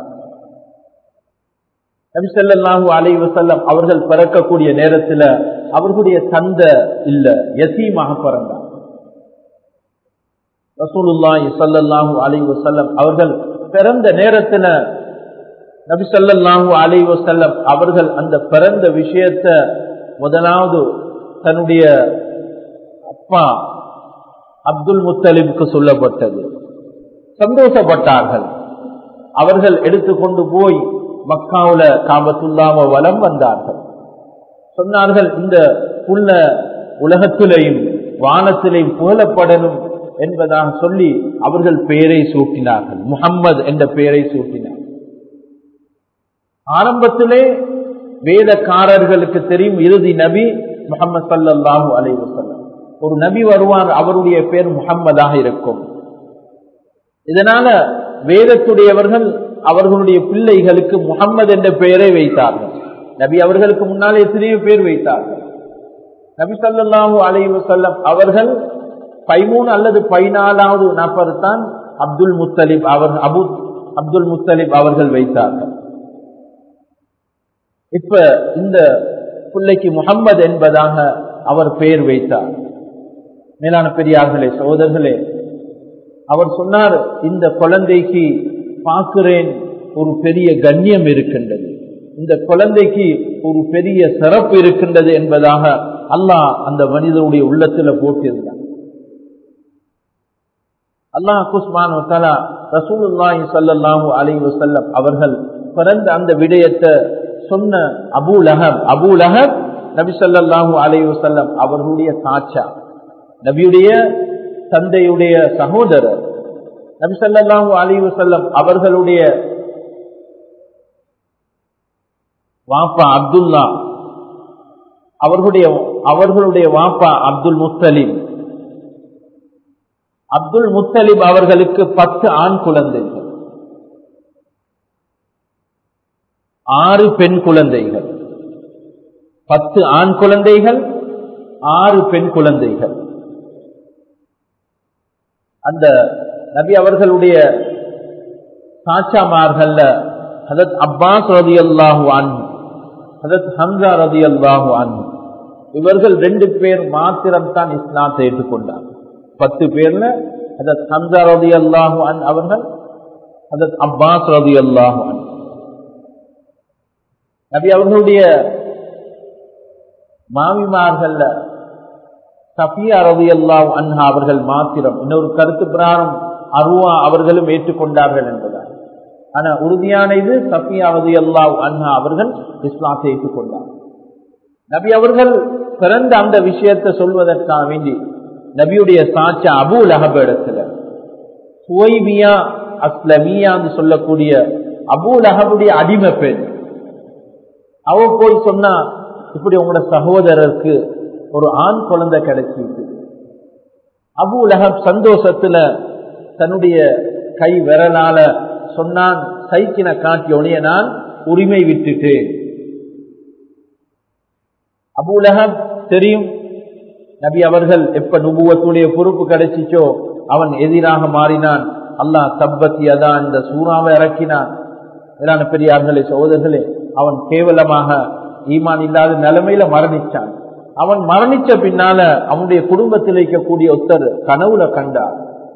நபி ஸல்லல்லாஹு அலைஹி வஸல்லம் அவர்கள் பிறக்கக்கூடிய நேரத்தில் அவர்களுடைய தந்தை இல்ல, யதீமாக பிறந்தார். ரசூலுல்லாஹி ஸல்லல்லாஹு அலைஹி வஸல்லம் அவர்கள் பிறந்த நேரத்தில் நபி ஸல்லல்லாஹு அலைஹி வஸல்லம் அவர்கள் அந்த பிறந்த விஷயத்தை முதலாவது தன்னுடைய அப்பா அப்துல் முத்தலிபுக்கு சொல்லப்பட்டது. சந்தோஷப்பட்டார்கள். அவர்கள் எடுத்துக்கொண்டு போய் மக்காவுல காபத்துல்லாஹ் வலம் வந்தார்கள். சொன்னார்கள், இந்த புள்ள உலகத்திலேயும் வானத்திலேயும் புகழப்படணும் என்பதாக சொல்லி அவர்கள் பெயரை சூட்டினார்கள். முஹம்மது என்ற பெயரை சூட்டினார்கள். ஆரம்பத்திலே வேதக்காரர்களுக்கு தெரியும் இறுதி நபி முஹம்மது ஸல்லல்லாஹு அலைஹி வஸல்லம். ஒரு நபி வருவார், அவருடைய பேர் முஹம்மதாக இருக்கும். இதனால வேதத்துடையவர்கள் அவர்களுடைய பிள்ளைகளுக்கு முஹம்மது என்ற பெயரை வைத்தார்கள். நபி அவர்களுக்கு முன்னாலே எத்தனையோ பேர் வைத்தார்கள். நபி ஸல்லல்லாஹு அலைஹி வஸல்லம் அவர்கள் பதிமூணு அல்லது பதினாலாவது நபர் தான் அப்துல் முத்தலிப் அவர் அபு அப்துல் முத்தலிப் அவர்கள் வைத்தார்கள். இப்ப இந்த பிள்ளைக்கு முஹம்மது என்பதாக அவர் பெயர் வைத்தார். மேலான பெரியார்களே, சகோதரர்களே, அவர் சொன்னார், இந்த குழந்தைக்கு பார்க்கிறேன் ஒரு பெரிய கண்ணியம் இருக்கின்றது, இந்த குழந்தைக்கு ஒரு பெரிய சிறப்பு இருக்கின்றது என்பதாக அல்லாஹ் அந்த மனிதனுடைய உள்ளத்தில் போட்டிருந்தார். அல்லாஹ் சுப்ஹானஹு வ தஆலா ரசூலுல்லாஹி ஸல்லல்லாஹு அலைஹி வஸல்லம் அவர்கள் பிறந்த அந்த விடயத்தை சொன்ன அபூ லஹப் அபூ லஹப் நபி ஸல்லல்லாஹு அலைஹி வஸல்லம் அவர்களுடைய சாச்சா, நபியுடைய தந்தையுடைய சகோதரர். நபி ஸல்லல்லாஹு அலைஹி வஸல்லம் அவர்களுடைய வாப்பா அப்துல்லா, அவர்களுடைய அவர்களுடைய வாப்பா அப்துல் முத்தலிப். அப்துல் முத்தலிப் அவர்களுக்கு பத்து ஆண் குழந்தைகள், ஆறு பெண் குழந்தைகள். பத்து ஆண் குழந்தைகள், ஆறு பெண் குழந்தைகள். அந்த நபி அவர்களுடைய சாச்சாமார்கள்ல ஹதரத் அப்பாஸ் ரலியல்லாஹு அன்ஹு, ஹதரத் ஹம்ஸா ரலியல்லாஹு அன்ஹு, இவர்கள் ரெண்டு பேர் மாத்திரம் தான் இஸ்லாத்தை ஏற்றுக்கொண்டார். பத்து பேர்ல ஹதரத் ஹம்ஸா ரலியல்லாஹு அன்ஹு அவர்கள், ஹதரத் அப்பாஸ் ரலியல்லாஹு அன்ஹு. நபி அவர்களுடைய மாமிமார்கள்ல சஃபியா ரலியல்லாஹு அன்ஹா அவர்கள் மாத்திரம், இன்னொரு கருத்து பிரகாரம் அருவா அவர்களும் ஏற்றுக்கொண்டார்கள் என்பதால். ஆனா உறுதியான இது சஃபியா ரலியல்லாஹு அன்ஹா அவர்கள் இஸ்லாத்தை ஏற்றுக்கொண்டார். நபி அவர்கள் பிறந்த அந்த விஷயத்தை சொல்வதற்காக வேண்டி நபியுடைய சாச்சா அபூ லஹப் இடத்துல சுவைபியா அஸ்லமியா என்று சொல்லக்கூடிய அபூ லஹபுடைய அடிமை பெண், அவ போய் சொன்னா, இப்படி உங்களோட சகோதரருக்கு ஒரு ஆண் குழந்தை கிடைச்சிருக்கு. அபூ லஹப் சந்தோஷத்துல தன்னுடைய கை விரலால சொன்னான், சைக்கின காட்டியோடைய நான் உரிமை விட்டுட்டேன். அபூ லஹப் தெரியும், நபி அவர்கள் எப்ப நுபுவத்துடைய பொறுப்பு கிடைச்சிச்சோ அவன் எதிராக மாறினான். அல்லாஹ் தப்பத் யதா இந்த சூறாவை இறக்கினான். இதான பெரியார்களே, சகோதரர்களே, அவன் கேவலமாக ஈமான் இல்லாத நிலைமையில மரணிச்சான். அவன் மரணிச்ச பின்னால அவனுடைய குடும்பத்தில் இருக்கக்கூடிய ஒருத்தர் கனவுல கண்டார்.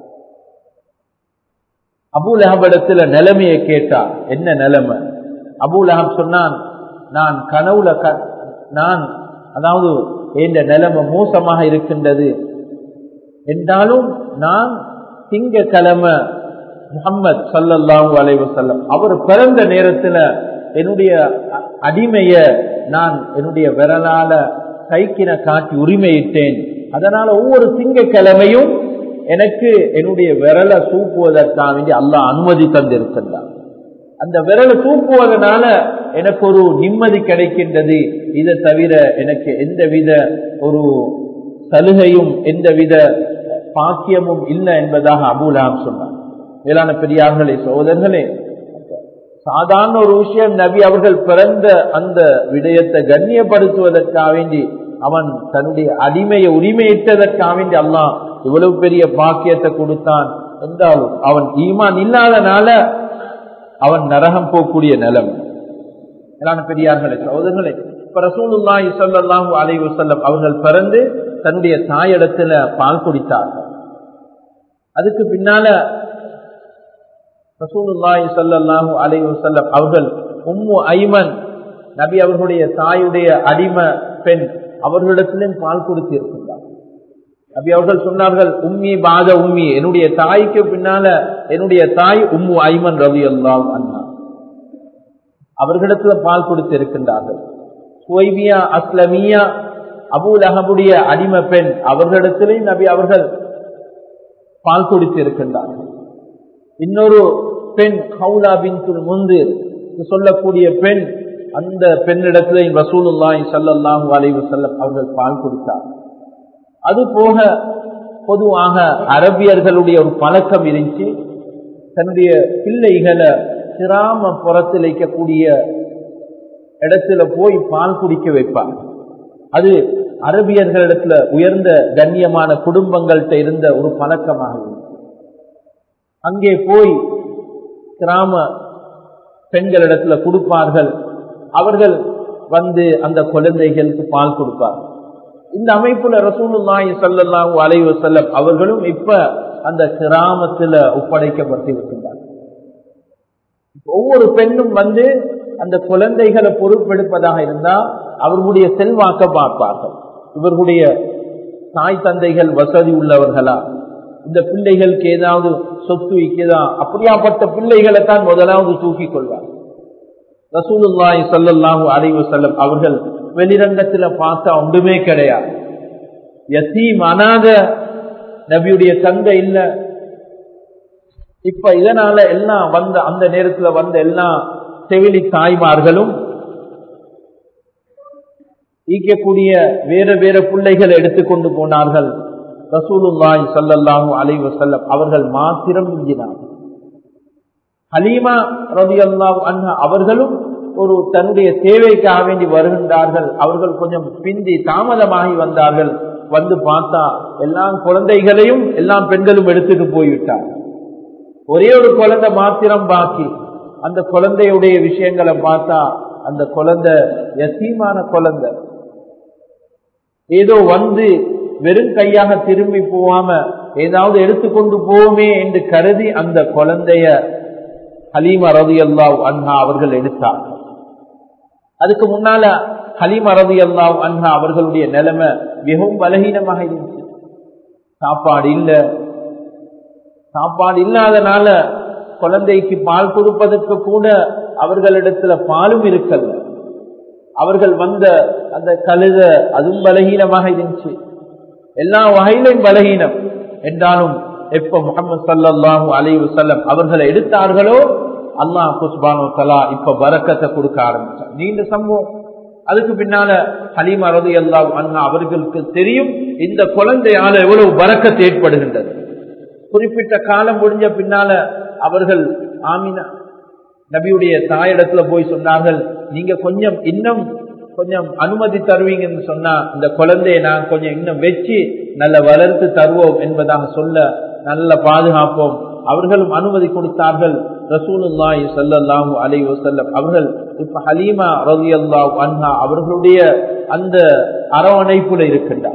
அபூ லஹப் இடத்துல நிலைமையை கேட்டார், என்ன நிலைமை? அபூ லஹப் சொன்னான், நான் கனவுல நான் அதாவது என்ற நிலைமை மோசமாக இருக்கின்றது என்றாலும் நான் திங்கக்கிழமை முஹம்மது ஸல்லல்லாஹு அலைஹி வஸல்லம் அவர் பிறந்த நேரத்துல என்னுடைய அடிமைய நான் என்னுடைய விரலால கைக்கின காட்டி உரிமையிட்டேன். அதனால ஒவ்வொரு திங்கட்கிழமையும் எனக்கு என்னுடைய விரலை தூக்குவதற்காக வேண்டி அல்லாஹ் அனுமதி தந்திருக்கின்றார். அந்த விரலை தூக்குவதனால எனக்கு ஒரு நிம்மதி கிடைக்கின்றது. இதை தவிர எனக்கு எந்தவித ஒரு சலுகையும் எந்தவித பாக்கியமும் இல்லை என்பதாக அபூ லஹப் சொன்னார். மேலான பெரியார்களே, சகோதரர்களே, சாதாரண ஒரு விஷயம், நபி அவர்கள் பிறந்த அந்த விடயத்தை கண்ணியப்படுத்துவதற்காக வேண்டி அவன் தன்னுடைய அடிமையை உரிமையிட்டதற்காக வேண்டி அல்லாஹ் இவ்வளவு பெரிய பாக்கியத்தை கொடுத்தான் என்றாலும் அவன் ஈமான் இல்லாதனால அவன் நரகம் போகக்கூடிய நிலைமை. மேலான பெரியார்களே, சகோதரர்களே, இப்ப ரசூலுல்லாஹி ஸல்லல்லாஹு அலைஹி வஸல்லம் அவர்கள் பிறந்து தன்னுடைய தாயிடத்துல பால் குடித்தார்கள். அதுக்கு பின்னால ரசூலுல்லாஹி ஸல்லல்லாஹு அலைஹி வஸல்லம் அவர்கள் உம்மு ஐமன் நபி அவர்களுடைய தாயுடைய அடிமை பெண் அவர்களிடத்திலும் பால் குடித்து இருக்கின்றார். நபி அவர்கள் சொன்னார்கள், உம்மி பாத உம்மி, என்னுடைய தாய்க்கு பின்னால என்னுடைய தாய் உம்மு ஐமன் ரலியல்லாஹு அன்ஹா அவர்களிடத்துல பால் குடித்து இருக்கின்றார்கள். சுவைபியா அஸ்லமியா அபூ லஹபுடைய அடிமை பெண் அவர்களிடத்திலே நபி அவர்கள் பால் குடித்து இருக்கின்றார்கள். இன்னொரு பெண் ஹவுலா பின்துல் முந்திர் சொல்லக்கூடிய பெண், அந்த பெண்ணிடத்திலே ரசூலுல்லாஹி ஸல்லல்லாஹு அலைஹி வஸல்லம் அவர்கள் பால் குடித்தார். அது போக பொதுவாக அரபியர்களுடைய ஒரு பழக்கம் இருந்துச்சு, தன்னுடைய பிள்ளைகளை கிராமப்புறத்தில் வைக்கக்கூடிய இடத்துல போய் பால் குடிக்க வைப்பாங்க. அது அரபியர்களிடத்துல உயர்ந்த கண்ணியமான குடும்பங்கள்கிட்ட இருந்த ஒரு பழக்கமாக இருந்துச்சு. அங்கே போய் கிராம பெண்களிடத்துல கொடுப்பார்கள். அவர்கள் வந்து அந்த குழந்தைகளுக்கு பால் கொடுப்பார்கள். இந்த அமைப்புல ரசூலுல்லாஹி ஸல்லல்லாஹு அலைஹி வஸல்லம் அவர்களும் இப்ப அந்த கிராமத்துல ஒப்படைக்கப்பட்டிருக்கின்றார்கள். ஒவ்வொரு பெண்ணும் வந்து அந்த குழந்தைகளை பொறுப்பெடுப்பதாக இருந்தா அவர்களுடைய செல்வாக்க பார்ப்பார்கள். இவர்களுடைய தாய் தந்தைகள் வசதி உள்ளவர்களா, இந்த பிள்ளைகளுக்கு ஏதாவது சொத்து வைக்கிறதா, அப்படியாப்பட்ட பிள்ளைகளை தான் முதலாவது தூக்கிக் கொள்வார். ரசூலுல்லாஹி ஸல்லல்லாஹு அலைஹி வஸல்லம் அவர்கள் வெளிரங்கத்துல பார்த்தா ஒன்றுமே கிடையாது, யதீம் அனாத, நபியுடைய தந்தை இல்ல. இப்ப இதனால எல்லாம் வந்த அந்த நேரத்துல வந்த எல்லா செவிலி தாய்மார்களும் ஈக்கக்கூடிய வேற வேற பிள்ளைகளை எடுத்துக்கொண்டு போனார்கள். ரசூலுல்லாஹி ஸல்லல்லாஹு அலைஹி வஸல்லம் அவர்கள் மாத்திரம் மிஞ்சினார்கள். ஹலீமா ரலியல்லாஹு அன்ஹா அவர்களும் ஒரு தன்னுடைய தேவைக்காக வேண்டி வருகின்றார்கள். அவர்கள் கொஞ்சம் பிந்தி தாமதமாகி வந்தார்கள். வந்து பார்த்தா எல்லா குழந்தைகளையும் எல்லா பெண்களும் எடுத்துட்டு போய்விட்டார். ஒரே ஒரு குழந்தை மாத்திரம் பாக்கி. அந்த குழந்தையுடைய விஷயங்களை பார்த்தா அந்த குழந்தை யதீமான குழந்தை. ஏதோ வந்து வெறும் கையாக திரும்பி போகாம ஏதாவது எடுத்துக்கொண்டு போவோமே என்று கருதி அந்த குழந்தைய ஹலீமா ரலியல்லாஹு அன்ஹா அவர்கள் எடுத்தார்கள். அதுக்கு முன்னால ஹலீமா ரலியல்லாஹு அன்ஹா அவர்களுடைய நிலைமை மிகவும் பலகீனமாக இருந்துச்சு. சாப்பாடு இல்ல. சாப்பாடு இல்லாதனால குழந்தைக்கு பால் கொடுப்பதற்கு கூட அவர்களிடத்துல பாலும் இருக்கல்ல. அவர்கள் வந்த அந்த கழுத அதுவும் பலகீனமாக இருந்துச்சு. எல்லா வகையிலும் பலகீனம் என்றாலும் எப்ப முஹம்மது ஸல்லல்லாஹு அலைஹி வஸல்லம் அவர்களை எடுத்தார்களோ அல்லாஹ் சுப்ஹானஹு வ தஆலா இப்ப பரக்கத்தை கொடுக்க ஆரம்பிச்சார். நீண்ட சம்பவம். அதுக்கு பின்னால ஹலீமா ரலியல்லாஹு அன்ஹா அவர்களுக்கு தெரியும் இந்த குழந்தையால எவ்வளவு பரக்கத்து ஏற்படுகின்றது. குறிப்பிட்ட காலம் முடிஞ்ச பின்னால அவர்கள் ஆமினா நபியுடைய தாயிடத்துல போய் சொன்னார்கள், நீங்க கொஞ்சம் இன்னும் கொஞ்சம் அனுமதி தருவீங்கன்னு சொன்னா இந்த குழந்தையை நான் கொஞ்சம் இன்னும் வச்சு நல்ல வளர்த்து தருவோம் என்பதாக சொல்ல நல்ல பாதுகாப்போம். அவர்களும் அனுமதி கொடுத்தார்கள். ரசூலுல்லாஹி ஸல்லல்லாஹு அலைஹி வஸல்லம் அவர்கள் இப்ப ஹலீமா ரலியல்லாஹு அன்ஹா அவர்களுடைய அந்த அரவணைப்புல இருக்கின்றார்.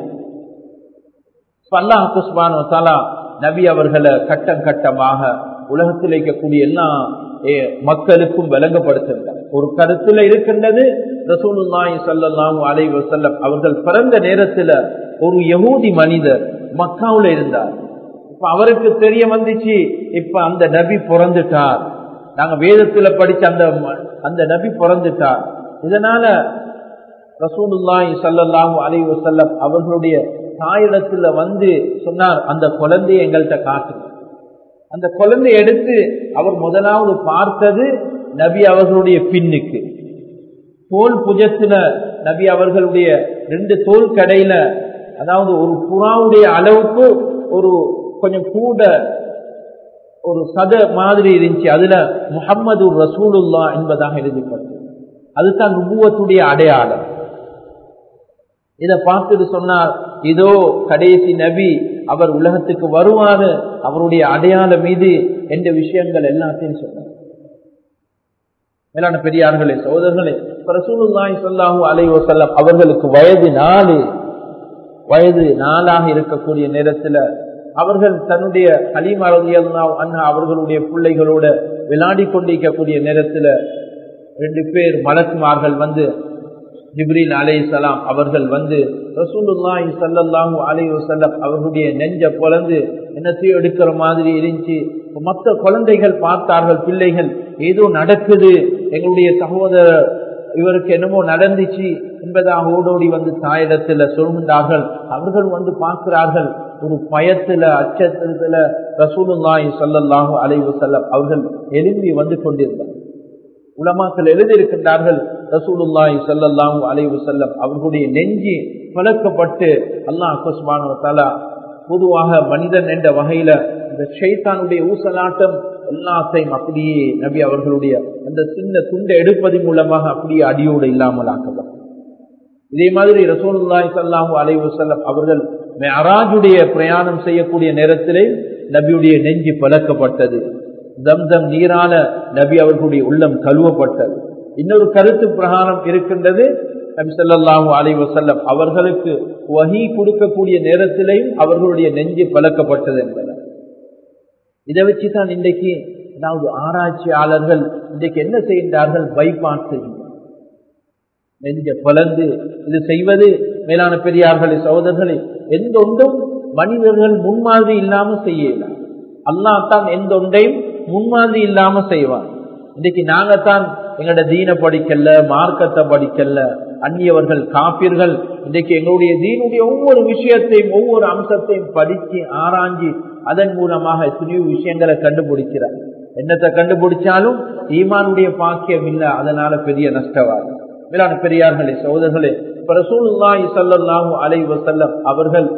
அல்லாஹ் சுப்ஹானஹு வ தஆலா நபி அவர்களை கட்டம் கட்டமாக உலகத்தில் இருக்கக்கூடிய எல்லா மக்களுக்கும் விளங்கப்படுத்துகிறார். ஒரு கருத்துல இருக்கின்றது, ரசூலுல்லாஹி ஸல்லல்லாஹு அலைஹி வஸல்லம் அவர்கள் பிறந்த நேரத்துல ஒரு யஹூதி மனிதர் மக்காவுல இருந்தார். இப்ப அவருக்கு தெரிய வந்துச்சு, இப்ப அந்த நபி பிறந்துட்டார், நாங்க வேதத்துல படிச்ச அந்த அந்த நபி பிறந்துட்டார். இதனால ரசூலுல்லாஹி ஸல்லல்லாஹு அலைஹி வஸல்லம் அவர்களுடைய தாயிடத்துல வந்து சொன்னார், அந்த குழந்தையை எங்கள்கிட்ட காட்டுங்க. அந்த குழந்தையை எடுத்து அவர் முதலாவது பார்த்தது நபி அவர்களுடைய பின்னுக்கு, தோல் புஜத்துல நபி அவர்களுடைய ரெண்டு தோல் கடையில, அதாவது ஒரு புறாவுடைய அளவுக்கு ஒரு கொஞ்சம் கூட ஒரு சத மாதிரி இருந்துச்சு, அதுல முஹம்மது ரசூலுல்லாஹ் என்பதாக எழுதிப்பட்டது. அதுதான் நுபுவத்துடைய அடையாளம். இதை பார்த்துட்டு சொன்னார், இதோ கடைசி நபி, அவர் உலகத்துக்கு வருவாரு, அவருடைய அடையாளம் மீது என்ற விஷயங்கள் எல்லாத்தையும் சொன்னார். மேலான பெரியார்களே, சகோதரர்களே, ரசூலுல்லாஹி ஸல்லல்லாஹு அலைஹி வஸல்லம் அவர்களுக்கு வயது நாலு வயது நாலாக இருக்கக்கூடிய நேரத்தில் அவர்கள் தன்னுடைய ஹலீமா ரலியல்லாஹு அன்ஹா அவர்களுடைய பிள்ளைகளோட விளையாடி கொண்டிருக்கக்கூடிய நேரத்தில் ரெண்டு பேர் மலக்குமார்கள் வந்து, ஜிப்ரீல் அலைஹிஸ்ஸலாம் அவர்கள் வந்து ரசூலுல்லாஹி ஸல்லல்லாஹு அலைஹி வஸல்லம் அவர்களுடைய நெஞ்ச பொளந்து என்னத்தையும் எடுக்கிற மாதிரி இருந்துச்சு. மற்ற குழந்தைகள் பார்த்தார்கள், பிள்ளைகள் ஏதோ நடக்குது, எங்களுடைய சகோதரர் இவருக்கு என்னமோ நடந்துச்சு என்பதாக ஓடோடி வந்து தாயிடத்துல சொல்கின்றார்கள். அவர்கள் வந்து பார்க்கிறார்கள், ஒரு பயத்துல அச்சத்துல ரசூலுல்லாஹி ஸல்லல்லாஹு அலைஹி வஸல்லம் அவர்கள் எழும்பி வந்து கொண்டிருந்தார்கள். உலமாக்கள் எழுதியிருக்கின்றார்கள், ரசூலுல்லாஹி ஸல்லல்லாஹு அலைஹி வஸல்லம் அவர்களுடைய நெஞ்சி பழக்கப்பட்டு அல்லாஹ் சுப்ஹானஹு வ தஆலா பொதுவாக மனிதன் என்ற வகையில இந்த ஷைத்தானுடைய ஊசலாட்டம் எல்லாத்தையும் அப்படியே நபி அவர்களுடைய அந்த சின்ன துண்டை எடுப்பதன் மூலமாக அப்படியே அடியோடு இல்லாமல் ஆக்கப்படும். இதே மாதிரி ரசூலுல்லாஹி ஸல்லல்லாஹு அலைஹி வஸல்லம் அவர்கள் மிஅராஜுடைய பிரயாணம் செய்யக்கூடிய நேரத்திலே நபியுடைய நெஞ்சி பழக்கப்பட்டது. ஜம்சம் நீரால நபி அவர்களுடைய உள்ளம் கழுவப்பட்டது. இன்னொரு கருத்து பிரகாரம் இருக்கின்றது, நபி ஸல்லல்லாஹு அலைஹி வஸல்லம் அவர்களுக்கு வஹீ கொடுக்கக்கூடிய நேரத்திலேயும் அவர்களுடைய நெஞ்சு பழக்கப்பட்டது என்பது. இதை வச்சுதான் இன்றைக்கு அதாவது ஆராய்ச்சியாளர்கள் இன்றைக்கு என்ன செய்கின்றார்கள், பைபாஸ் செய்கின்றார்கள். நெஞ்ச பலந்து இது செய்வது மேலான பெரியார்களே, சகோதரர்களே, எந்த ஒன்றும் மனிதர்கள் முன்மாதிரி இல்லாம செய்யலாம். அல்லாஹ் தான் எந்த ஒன்றையும் முன்மாதிரி இல்லாம செய்வார். இன்னைக்கு நாங்கத்தான் எங்களோட தீன படிக்கல, மார்க்கத்தை படிக்கல, அந்நியவர்கள் காப்பீர்கள் இன்றைக்கு எங்களுடைய தீனுடைய ஒவ்வொரு விஷயத்தையும் ஒவ்வொரு அம்சத்தையும் படிச்சு ஆராய்ச்சி அதன் மூலமாக எத்தனையோ விஷயங்களை கண்டுபிடிக்கிறார். என்னத்தை கண்டுபிடிச்சாலும் ஈமானுடைய பாக்கியம் இல்லை, அதனால பெரிய நஷ்டவாதி. மேலான பெரியார்களே, சகோதரர்களே, ரசூலுல்லாஹி ஸல்லல்லாஹு அலைஹி வஸல்லம் அவர்கள்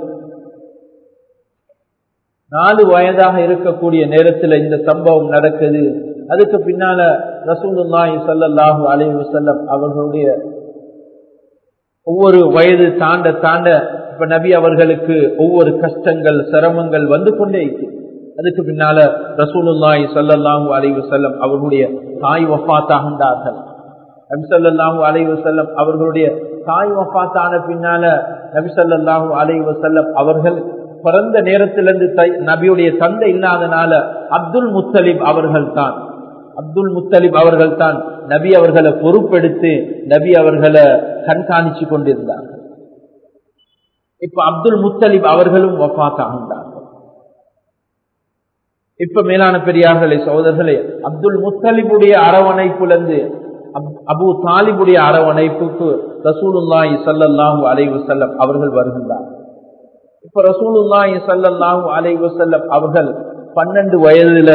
நாலு வயதாக இருக்கக்கூடிய நேரத்தில் இந்த சம்பவம் நடக்குது. அதுக்கு பின்னால ரசூலுல்லாஹி ஸல்லல்லாஹு அலைஹி வஸல்லம் அவர்களுடைய ஒவ்வொரு வயது தாண்ட தாண்ட இப்ப நபி அவர்களுக்கு ஒவ்வொரு கஷ்டங்கள் சிரமங்கள் வந்து கொண்டே இருக்கு. அதுக்கு பின்னால ரசூலுல்லாஹி ஸல்லல்லாஹு அலைஹி வஸல்லம் அவர்களுடைய தாய் வஃபாத்தாகின்றார்கள். நபி ஸல்லல்லாஹு அலைஹி வஸல்லம் அவர்களுடைய தாய் வஃபாத்தான பின்னால நபி ஸல்லல்லாஹு அலைஹி வஸல்லம் அவர்கள் பிறந்த நேரத்திலிருந்து நபியுடைய தந்தை இல்லாதனால அப்துல் முத்தலிப் அவர்கள் தான் அப்துல் முத்தலிப் அவர்கள் தான் நபி அவர்களை பொறுப்பெடுத்து நபி அவர்களை கண்காணிச்சு கொண்டிருந்தார்கள். இப்ப அப்துல் முத்தலிப் அவர்களும் வஃபாத் ஆகின்றார்கள். இப்ப மேலான பெரியார்களே, சகோதரர்களே, அப்துல் முத்தலிபுடைய அரவணைப்புலந்து அபூ தாலிபுடைய அரவணைப்புக்கு ரசூலுல்லாஹி ஸல்லல்லாஹு அலைஹி வஸல்லம் அவர்கள் வருகின்றார்கள். இப்ப ரசூலுல்லாஹி ஸல்லல்லாஹு அலைஹி வஸல்லம் அவர்கள் பன்னெண்டு வயதுல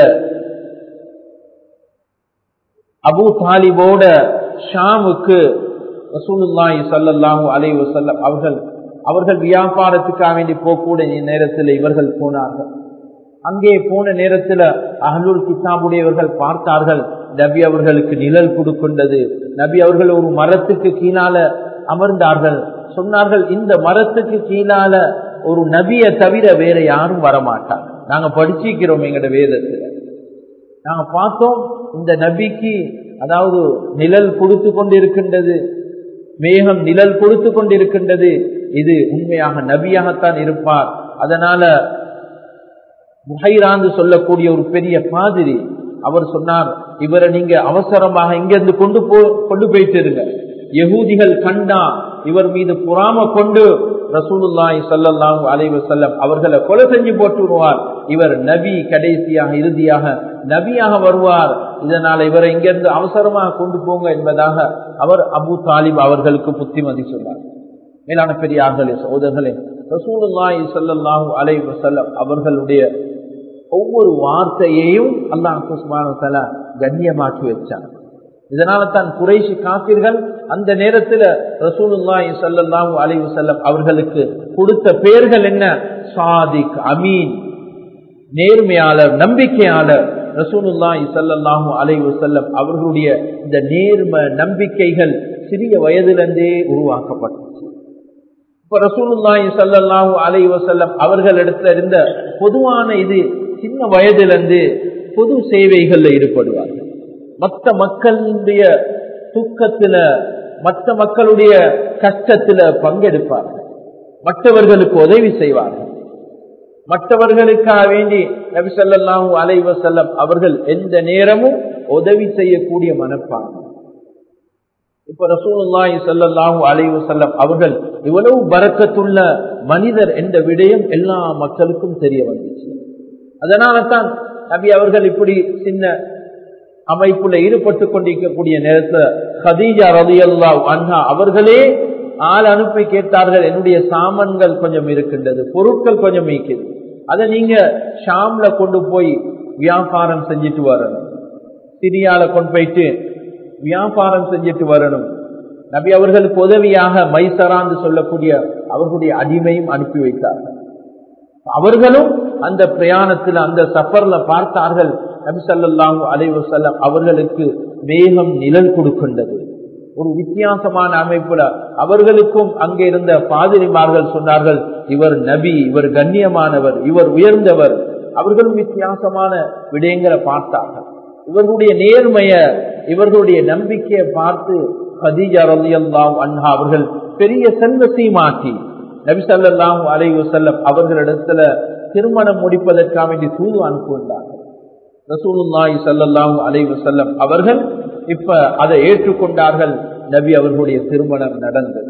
அபூ தாலிபோட ஷாமுக்கு ரசூலுல்லாஹி ஸல்லல்லாஹு அலைஹி வஸல்லம் அவர்கள் அவர்கள் வியாபாரத்துக்காக வேண்டி போகக்கூடிய நேரத்தில் இவர்கள் போனார்கள். அங்கே போன நேரத்தில் அஹ்லுல் கிதாபுடையவர்கள் பார்த்தார்கள், நபி அவர்களுக்கு நிழல் கொடுக்கின்றது. நபி அவர்கள் ஒரு மரத்துக்கு கீழால அமர்ந்தார்கள். சொன்னார்கள், இந்த மரத்துக்கு கீழால ஒரு நபியை தவிர வேற யாரும் வரமாட்டாங்க. நாங்க படிச்சிருக்கிறோம் எங்கட வேதத்துல, நாங்க பார்த்தோம் இந்த நபிக்கு அதாவது நிழல் கொடுத்து கொண்டிருக்கின்றது, மேகம் நிழல் கொடுத்து கொண்டிருக்கின்றது. இது உண்மையாக நபியாகத்தான் இருப்பார். அதனால முஹைராந்து சொல்லக்கூடிய ஒரு பெரிய பாதிரி அவர் சொன்னார், இவரை நீங்க அவசரமாக இங்கிருந்து கொண்டு போ கொண்டு போயிட்டு இருங்க. யகூதிகள் கண்டா இவர் மீது பொறாம கொண்டு ரசூலுல்லாஹி ஸல்லல்லாஹு அலைஹி வஸல்லம் அவர்களை கொலை செஞ்சு போட்டு விடுவார். இவர் நபி, கடைசியாக இறுதியாக நபியாக வருவார். இதனால இவரை இங்கிருந்து அவசரமாக கொண்டு போங்க என்பதாக அவர் அபூ தாலிப் அவர்களுக்கு புத்திமதி சொன்னார். மேலான பெரியார்களே, சகோதரர்களே, ரசூலுல்லாஹி ஸல்லல்லாஹு அலைஹி வஸல்லம் அவர்களுடைய ஒவ்வொரு வார்த்தையையும் அல்லாஹ் சுப்ஹானஹு வ தஆலா கண்ணியமாக்கி வச்சார். இதனால தான் குறைஷி காஃபிர்கள் அந்த நேரத்தில் ரசூலுல்லாஹி ஸல்லல்லாஹு அலைஹி வஸல்லம் அவர்களுக்கு கொடுத்த பெயர்கள் என்ன? சாதிக், அமீன், நேர்மையாளர், நம்பிக்கையாளர். ரசூலுல்லாஹி ஸல்லல்லாஹு அலைஹி வஸல்லம் அவர்களுடைய இந்த நேர்ம நம்பிக்கைகள் சிறிய வயதிலிருந்தே உருவாக்கப்பட்டுச்சு. இப்ப ரசூலுல்லாஹி ஸல்லல்லாஹு அலைஹி வஸல்லம் அவர்களிடத்துல இருந்த பொதுவான இது சின்ன வயதிலிருந்து பொது சேவைகள்ல ஈடுபடுவார்கள். மற்ற மக்களுடைய துக்கத்துல, மற்ற மக்களுடைய கஷ்டத்துல பங்கெடுப்பார்கள். மற்றவர்களுக்கு உதவி செய்வார்கள். மற்றவர்களுக்காக வேண்டி நபி ஸல்லல்லாஹு அலைஹி வஸல்லம் அவர்கள் எந்த நேரமும் உதவி செய்யக்கூடிய மனப்பான்மை. இப்ப ரசூலுல்லாஹி ஸல்லல்லாஹு அலைஹி வஸல்லம் அவர்கள் இவ்வளவு பரக்கத்துள்ள மனிதர் என்ற விடயம் எல்லா மக்களுக்கும் தெரிய வந்துச்சு. அதனால தான் நபி அவர்கள் இப்படி சின்ன அமைப்புல ஈடுபட்டு கொண்டிருக்கக்கூடிய நேரத்தில் கதீஜா ரலியல்லாஹு அன்ஹா அவர்களே ஆள் அனுப்பி கேட்டார்கள், என்னுடைய சாமான்கள் கொஞ்சம் இருக்கின்றது, பொருட்கள் கொஞ்சம் இருக்குது, அதை நீங்க ஷாம்ல கொண்டு போய் வியாபாரம் செஞ்சுட்டு வரணும், சிரியால கொண்டு போயிட்டு வியாபாரம் செஞ்சுட்டு வரணும். நபி அவர்களுக்கு உதவியாக மைசரான்னு சொல்லக்கூடிய அவர்களுடைய அடிமையும் அனுப்பி வைத்தார்கள். அவர்களும் அந்த பிரயாணத்தில் அந்த சஃபர்ல பார்த்தார்கள், நபி ஸல்லல்லாஹு அலைஹி வஸல்லம் அவர்களுக்கு மேகம் நிழல் கொடுக்கின்றது. ஒரு வித்தியாசமான அமைப்புல அவர்களுக்கும் அங்கே இருந்த பாதிரிமார்கள் சொன்னார்கள், இவர் நபி, இவர் கண்ணியமானவர், இவர் உயர்ந்தவர். அவர்களும் வித்தியாசமான விடயங்களை பார்த்தார்கள். இவர்களுடைய நேர்மைய, இவர்களுடைய நம்பிக்கையை பார்த்து கதீஜா ரலியல்லாஹு அன்ஹா அவர்கள் பெரிய செல்வத்தை மாற்றி நபி ஸல்லல்லாஹு அலைஹி வஸல்லம் அவர்களிடத்துல திருமணம் முடிப்பதற்காக வேண்டி தூது அனுப்புகின்றார்கள். ரசூலுல்லாஹி ஸல்லல்லாஹு அலைஹி வஸல்லம் அவர்கள் இப்ப அதை ஏற்றுக்கொண்டார்கள். நபி அவர்களுடைய திருமணம் நடந்தது.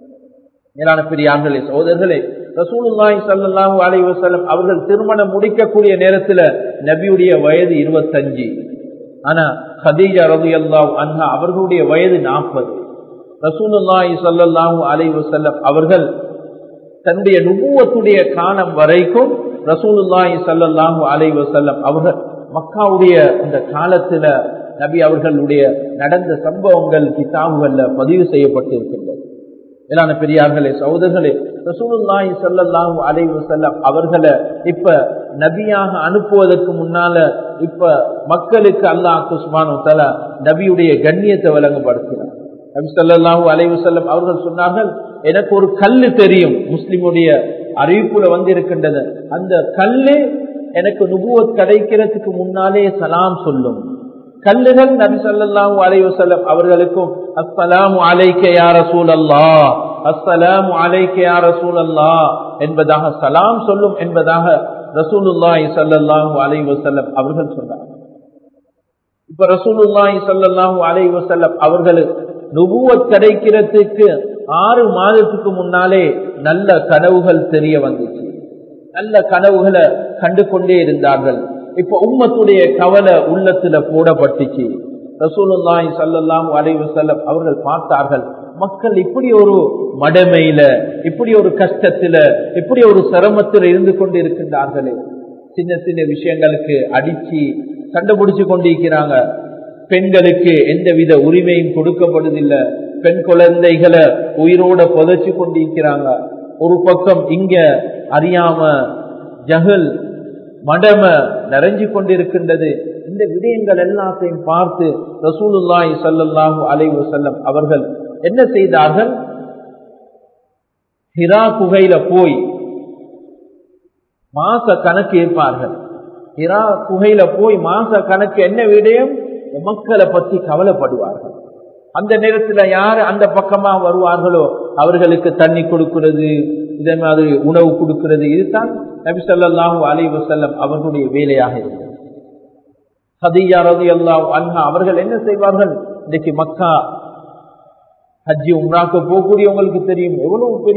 மேலான பெரியார்களே, சகோதரர்களே, ரசூலுல்லாஹி ஸல்லல்லாஹு அலைஹி வஸல்லம் அவர்கள் திருமணம் முடிக்கக்கூடிய நேரத்துல நபியுடைய வயது இருபத்தஞ்சு. ஆனா கதீஜா ரலியல்லாஹு அன்ஹா அவர்களுடைய வயது நாற்பது. ரசூலுல்லாஹி ஸல்லல்லாஹு அலைஹி வஸல்லம் அவர்கள் தன்னுடைய நுபுவத்துடைய காலம் வரைக்கும் ரசூலுல்லாஹி ஸல்லல்லாஹு அலைஹி வஸல்லம் அவர்கள் மக்காவுடைய இந்த காலத்துல நபி அவர்களுடைய நடந்த சம்பவங்கள் கிதாபுகள்ல பதிவு செய்யப்பட்டிருக்கின்றது. மேலான பெரியார்களே, சகோதரர்களே, ரசூலுல்லாஹி ஸல்லல்லாஹு அலைஹி வஸல்லம் அவர்களை இப்ப நபியாக அனுப்புவதற்கு முன்னால இப்ப மக்களுக்கு அல்லாஹ் சுப்ஹானஹு வ தஆலா நபியுடைய கண்ணியத்தை வழங்கப்படுத்தினார். நபி ஸல்லல்லாஹு அலைஹி வஸல்லம் அவர்கள் சொன்னார்கள், எனக்கு ஒரு கல்லு தெரியும், முஸ்லிமுடைய அறிவிப்புல வந்து இருக்கின்றது, அந்த கல்லு எனக்கு நுபுவத் கிடைக்கிறதுக்கு முன்னாலே சலாம் சொல்லும். கல்லுகள் நபி ஸல்லல்லாஹு அலைஹி வஸல்லம் அவர்களுக்கும் அஸ்ஸலாமு அலைக்க யா ரசூலல்லாஹ், அஸ்ஸலாமு அலைக்க யா ரசூலல்லாஹ் என்பதாக சலாம் சொல்லும் என்பதாக ரசூலுல்லாஹி ஸல்லல்லாஹு அலைஹி வஸல்லம் அவர்கள் சொன்னார். இப்ப ரசூலுல்லாஹி ஸல்லல்லாஹு அலைஹி வஸல்லம் அவர்களுக்கு நுபுவத் கிடைக்கிறதுக்கு ஆறு மாதத்துக்கு முன்னாலே நல்ல கனவுகள் தெரிய வந்துச்சு. நல்ல கனவுகளை கண்டு கொண்டே இருந்தார்கள். இப்ப உம்மத்துடைய கவலை உள்ளத்துல போடப்பட்டுச்சு. ரசூலுல்லாஹி ஸல்லல்லாஹு அலைஹி வஸல்லம் அவர்கள் பார்த்தார்கள், மக்கள் இப்படி ஒரு மடமையில, இப்படி ஒரு கஷ்டத்துல, இப்படி ஒரு சிரமத்தில் இருந்து கொண்டு இருக்கின்றார்களே, சின்ன சின்ன விஷயங்களுக்கு அடிச்சு கண்டுபிடிச்சு கொண்டிருக்கிறாங்க. பெண்களுக்கு எந்தவித உரிமையும் கொடுக்கப்படுவதில்லை. பெண் குழந்தைகளை உயிரோட புதைச்சு கொண்டிருக்கிறாங்க. ஒரு பக்கம் இங்க அறியாம ஜஹல் மடம நிறைஞ்சு கொண்டிருக்கின்றது. இந்த விடயங்கள் எல்லாத்தையும் பார்த்து ரசூலுல்லாஹி ஸல்லல்லாஹு அலைஹி வஸல்லம் அவர்கள் என்ன செய்தார்கள்? ஹிரா குகையில போய் மாச கணக்கு ஏற்பார்கள். ஹிரா குகையில போய் மாச கணக்கு என்ன விடயம், மக்களை பற்றி கவலைப்படுவார்கள். அந்த நேரத்தில் யார் அந்த பக்கமா வருவார்களோ அவர்களுக்கு தண்ணி கொடுக்கிறது, இதே மாதிரி உணவு கொடுக்கிறது, இதுதான் நபி ஸல்லல்லாஹு அலைஹி வஸல்லம் அவர்களுடைய வேலையாக இருந்தது. கதீஜா ரலியல்லாஹு அன்ஹா அவர்கள் என்ன செய்வார்கள்? இன்னைக்கு மக்கா ஹஜ்ஜி உம்ராக்கு போகக்கூடியவங்களுக்கு தெரியும் எவ்வளவு பெரிய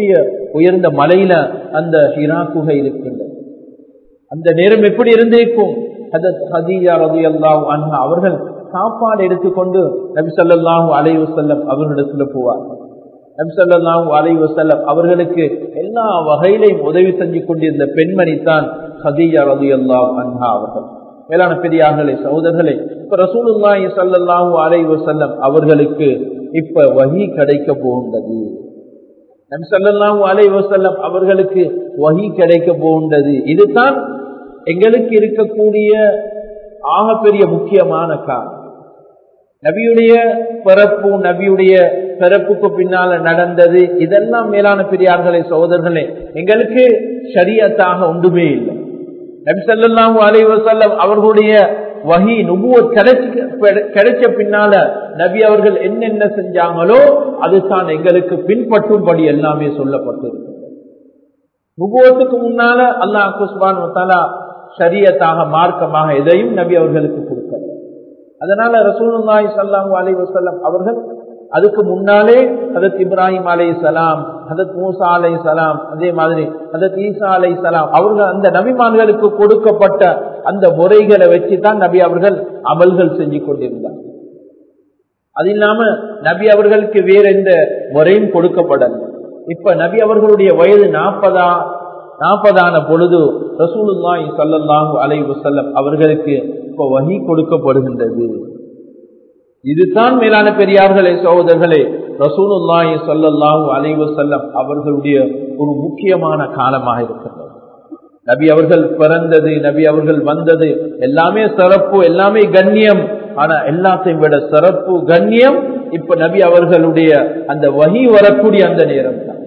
உயர்ந்த மலையில அந்த ஹிரா குகை இருக்கின்றது. அந்த நேரம் எப்படி இருந்திருக்கும்? ஹஜ்ரத் ஹதீஜா ரலியல்லாஹு அன்ஹா அவர்கள் சாப்பாடு எடுத்துக்கொண்டு நபி ஸல்லல்லாஹு அலைஹி வஸல்லம் அவர்களிடத்துல போவார். நபி ஸல்லல்லாஹு அலைஹி வஸல்லம் அவர்களுக்கு எல்லா வகையிலையும் உதவி செஞ்சு கொண்டிருந்த பெண்மணி தான் ஹதீஜா ரலியல்லாஹு அன்ஹா அவர்கள். மேலான பெரியார்களே, சகோதரர்களே, இப்ப ரசூலுல்லாஹி ஸல்லல்லாஹு அலைஹி வஸல்லம் அவர்களுக்கு இப்ப வஹி கிடைக்க போகின்றது. நபி ஸல்லல்லாஹு அலைஹி வஸல்லம் அவர்களுக்கு வஹி கிடைக்க போகின்றது. இதுதான் எங்களுக்கு இருக்கக்கூடிய ஆகப்பெரிய முக்கியமான காரணம். நபியுடைய பிறப்பு, நபியுடைய பிறப்புக்கு பின்னால நடந்தது, இதெல்லாம் மேலான பெரியார்களே, சகோதரர்களே, எங்களுக்கு ஷரியத்தாக ஒன்றுமே இல்லை. நபி ஸல்லல்லாஹு அலைஹி வஸல்லம் அவர்களுடைய வஹி நுபுவத் கிடைச்ச பின்னால நபி அவர்கள் என்னென்ன செஞ்சாங்களோ அதுதான் எங்களுக்கு பின்பற்றும்படி எல்லாமே சொல்லப்பட்டிருக்கிறது. நுபுவத்துக்கு முன்னால அல்லாஹ் சுப்ஹானஹு வ தஆலா ஷரியத்தாக மார்க்கமாக எதையும் நபி அவர்களுக்கு கொடுக்கல. அதனால ரசூலுல்லாஹி ஸல்லல்லாஹு அலைஹி வஸல்லம் அவர்கள் அதுக்கு முன்னாலே ஹஜ்ரத் இப்ராஹிம் அலைஹிஸ்ஸலாம், ஹஜ்ரத் மூசா அலைஹிஸ்ஸலாம், அதே மாதிரி ஹஜ்ரத் ஈசா அலைஹிஸ்ஸலாம் அவர்கள் அந்த நபிமார்களுக்கு கொடுக்கப்பட்ட அந்த முறைகளை வச்சுதான் நபி அவர்கள் அமல்கள் செஞ்சு கொண்டிருந்தார். அது இல்லாம நபி அவர்களுக்கு வேற எந்த முறையும் கொடுக்கப்படல. இப்ப நபி அவர்களுடைய வயது நாற்பதா நாற்பதான பொழுது ரசூலுல்லாஹி ஸல்லல்லாஹு அலைஹி வஸல்லம் அவர்களுக்கு இப்ப வஹி கொடுக்கப்படுகின்றது. இதுதான் மேலான பெரியார்களே, சகோதரர்களே, ரசூலுல்லாஹி ஸல்லல்லாஹு அலைஹி வஸல்லம் அவர்களுடைய ஒரு முக்கியமான காலமாக இருக்கிறது. நபி அவர்கள் பிறந்தது, நபி அவர்கள் வந்தது எல்லாமே சிறப்பு, எல்லாமே கண்ணியம். ஆனா எல்லாத்தையும் விட சிறப்பு, கண்ணியம் இப்ப நபி அவர்களுடைய அந்த வஹி வரக்கூடிய அந்த நேரம் தான்.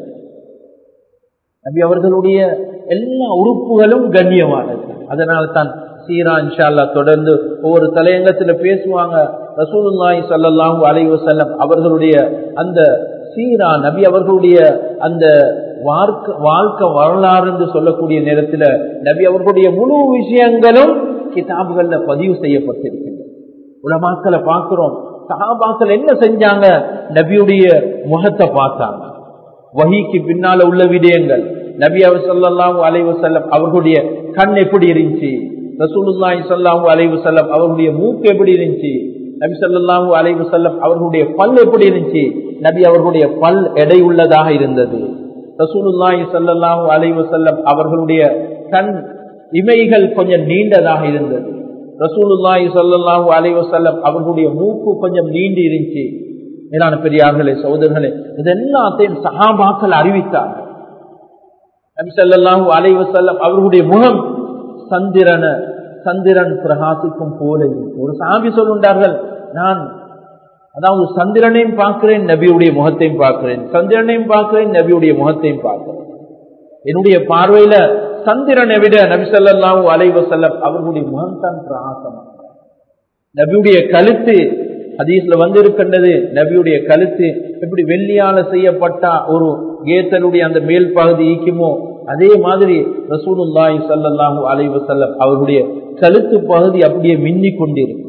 நபி அவர்களுடைய எல்லா உறுப்புகளும் கண்ணியமானது. அதனால தான் சீரா இன்ஷா அல்லாஹ் தொடர்ந்து ஒவ்வொரு தலையங்கத்துல பேசுவாங்க. ரசூலுல்லாஹி ஸல்லல்லாஹு அலைஹி வஸல்லம் அவர்களுடைய அந்த சீரா, நபி அவர்களுடைய அந்த வாழ்க்கை வரலாறு என்று சொல்லக்கூடிய நேரத்தில் நபி அவர்களுடைய முழு விஷயங்களும் கிதாபுகள்ல பதிவு செய்யப்பட்டிருக்கின்றன. உலமாக்களை பார்க்கிறோம், சஹாபாக்கள் என்ன செஞ்சாங்க? நபியுடைய முகத்தை பார்த்தாங்க. வஹீக்கு பின்னால உள்ள விடயங்கள், நபி ஸல்லல்லாஹு அலைஹி வஸல்லம் அவர்களுடைய கண் எப்படி இருந்துச்சு, ரசூலுல்லாஹி ஸல்லல்லாஹு அலைஹி வஸல்லம் அவர்களுடைய மூக்கு எப்படி இருந்துச்சு, நபி ஸல்லல்லாஹு அலைஹி வஸல்லம் அவர்களுடைய பல் எப்படி இருந்துச்சு, நபி அவர்களுடைய பல் எடை உள்ளதாக இருந்தது. ரசூலுல்லாஹி ஸல்லல்லாஹு அலைஹி வஸல்லம் அவர்களுடைய கண் இமைகள் கொஞ்சம் நீண்டதாக இருந்தது. ரசூலுல்லாஹி ஸல்லல்லாஹு அலைஹி வஸல்லம் அவர்களுடைய மூக்கு கொஞ்சம் நீண்டு இருந்துச்சு. மேலான பெரியார்களே, சகோதரர்களே, இதெல்லாத்தையும் சஹாபாக்கள் அறிவித்தார்கள். நபி ஸல்லல்லாஹு அலைஹி வஸல்லம் அவர்களுடைய முகம் சந்திரன சந்திரன் பிரகாசிக்கும் போல இருக்கு. ஒரு சஹாபி சொல்லுண்டார்கள், நான் அதாவது சந்திரனையும் பார்க்கிறேன், நபியுடைய முகத்தையும் பார்க்கிறேன், சந்திரனையும் பார்க்கிறேன், நபியுடைய முகத்தையும் பார்க்கிறேன். என்னுடைய பார்வையில சந்திரனை விட நபி ஸல்லல்லாஹு அலைஹி வஸல்லம் அவர்களுடைய முகம் தான் பிரகாசமாக. நபியுடைய கழுத்து ஹதீஸ்ல வந்து இருக்கின்றது, நபியுடைய கழுத்து எப்படி வெள்ளியால செய்யப்பட்ட ஒரு கேத்தலுடைய அந்த மேல் பகுதி ஈக்குமோ அதே மாதிரி ரசூலுல்லாஹி ஸல்லல்லாஹு அலைஹி வஸல்லம் அவருடைய கழுத்து பகுதி அப்படியே மின்னிக் கொண்டிருக்கும்.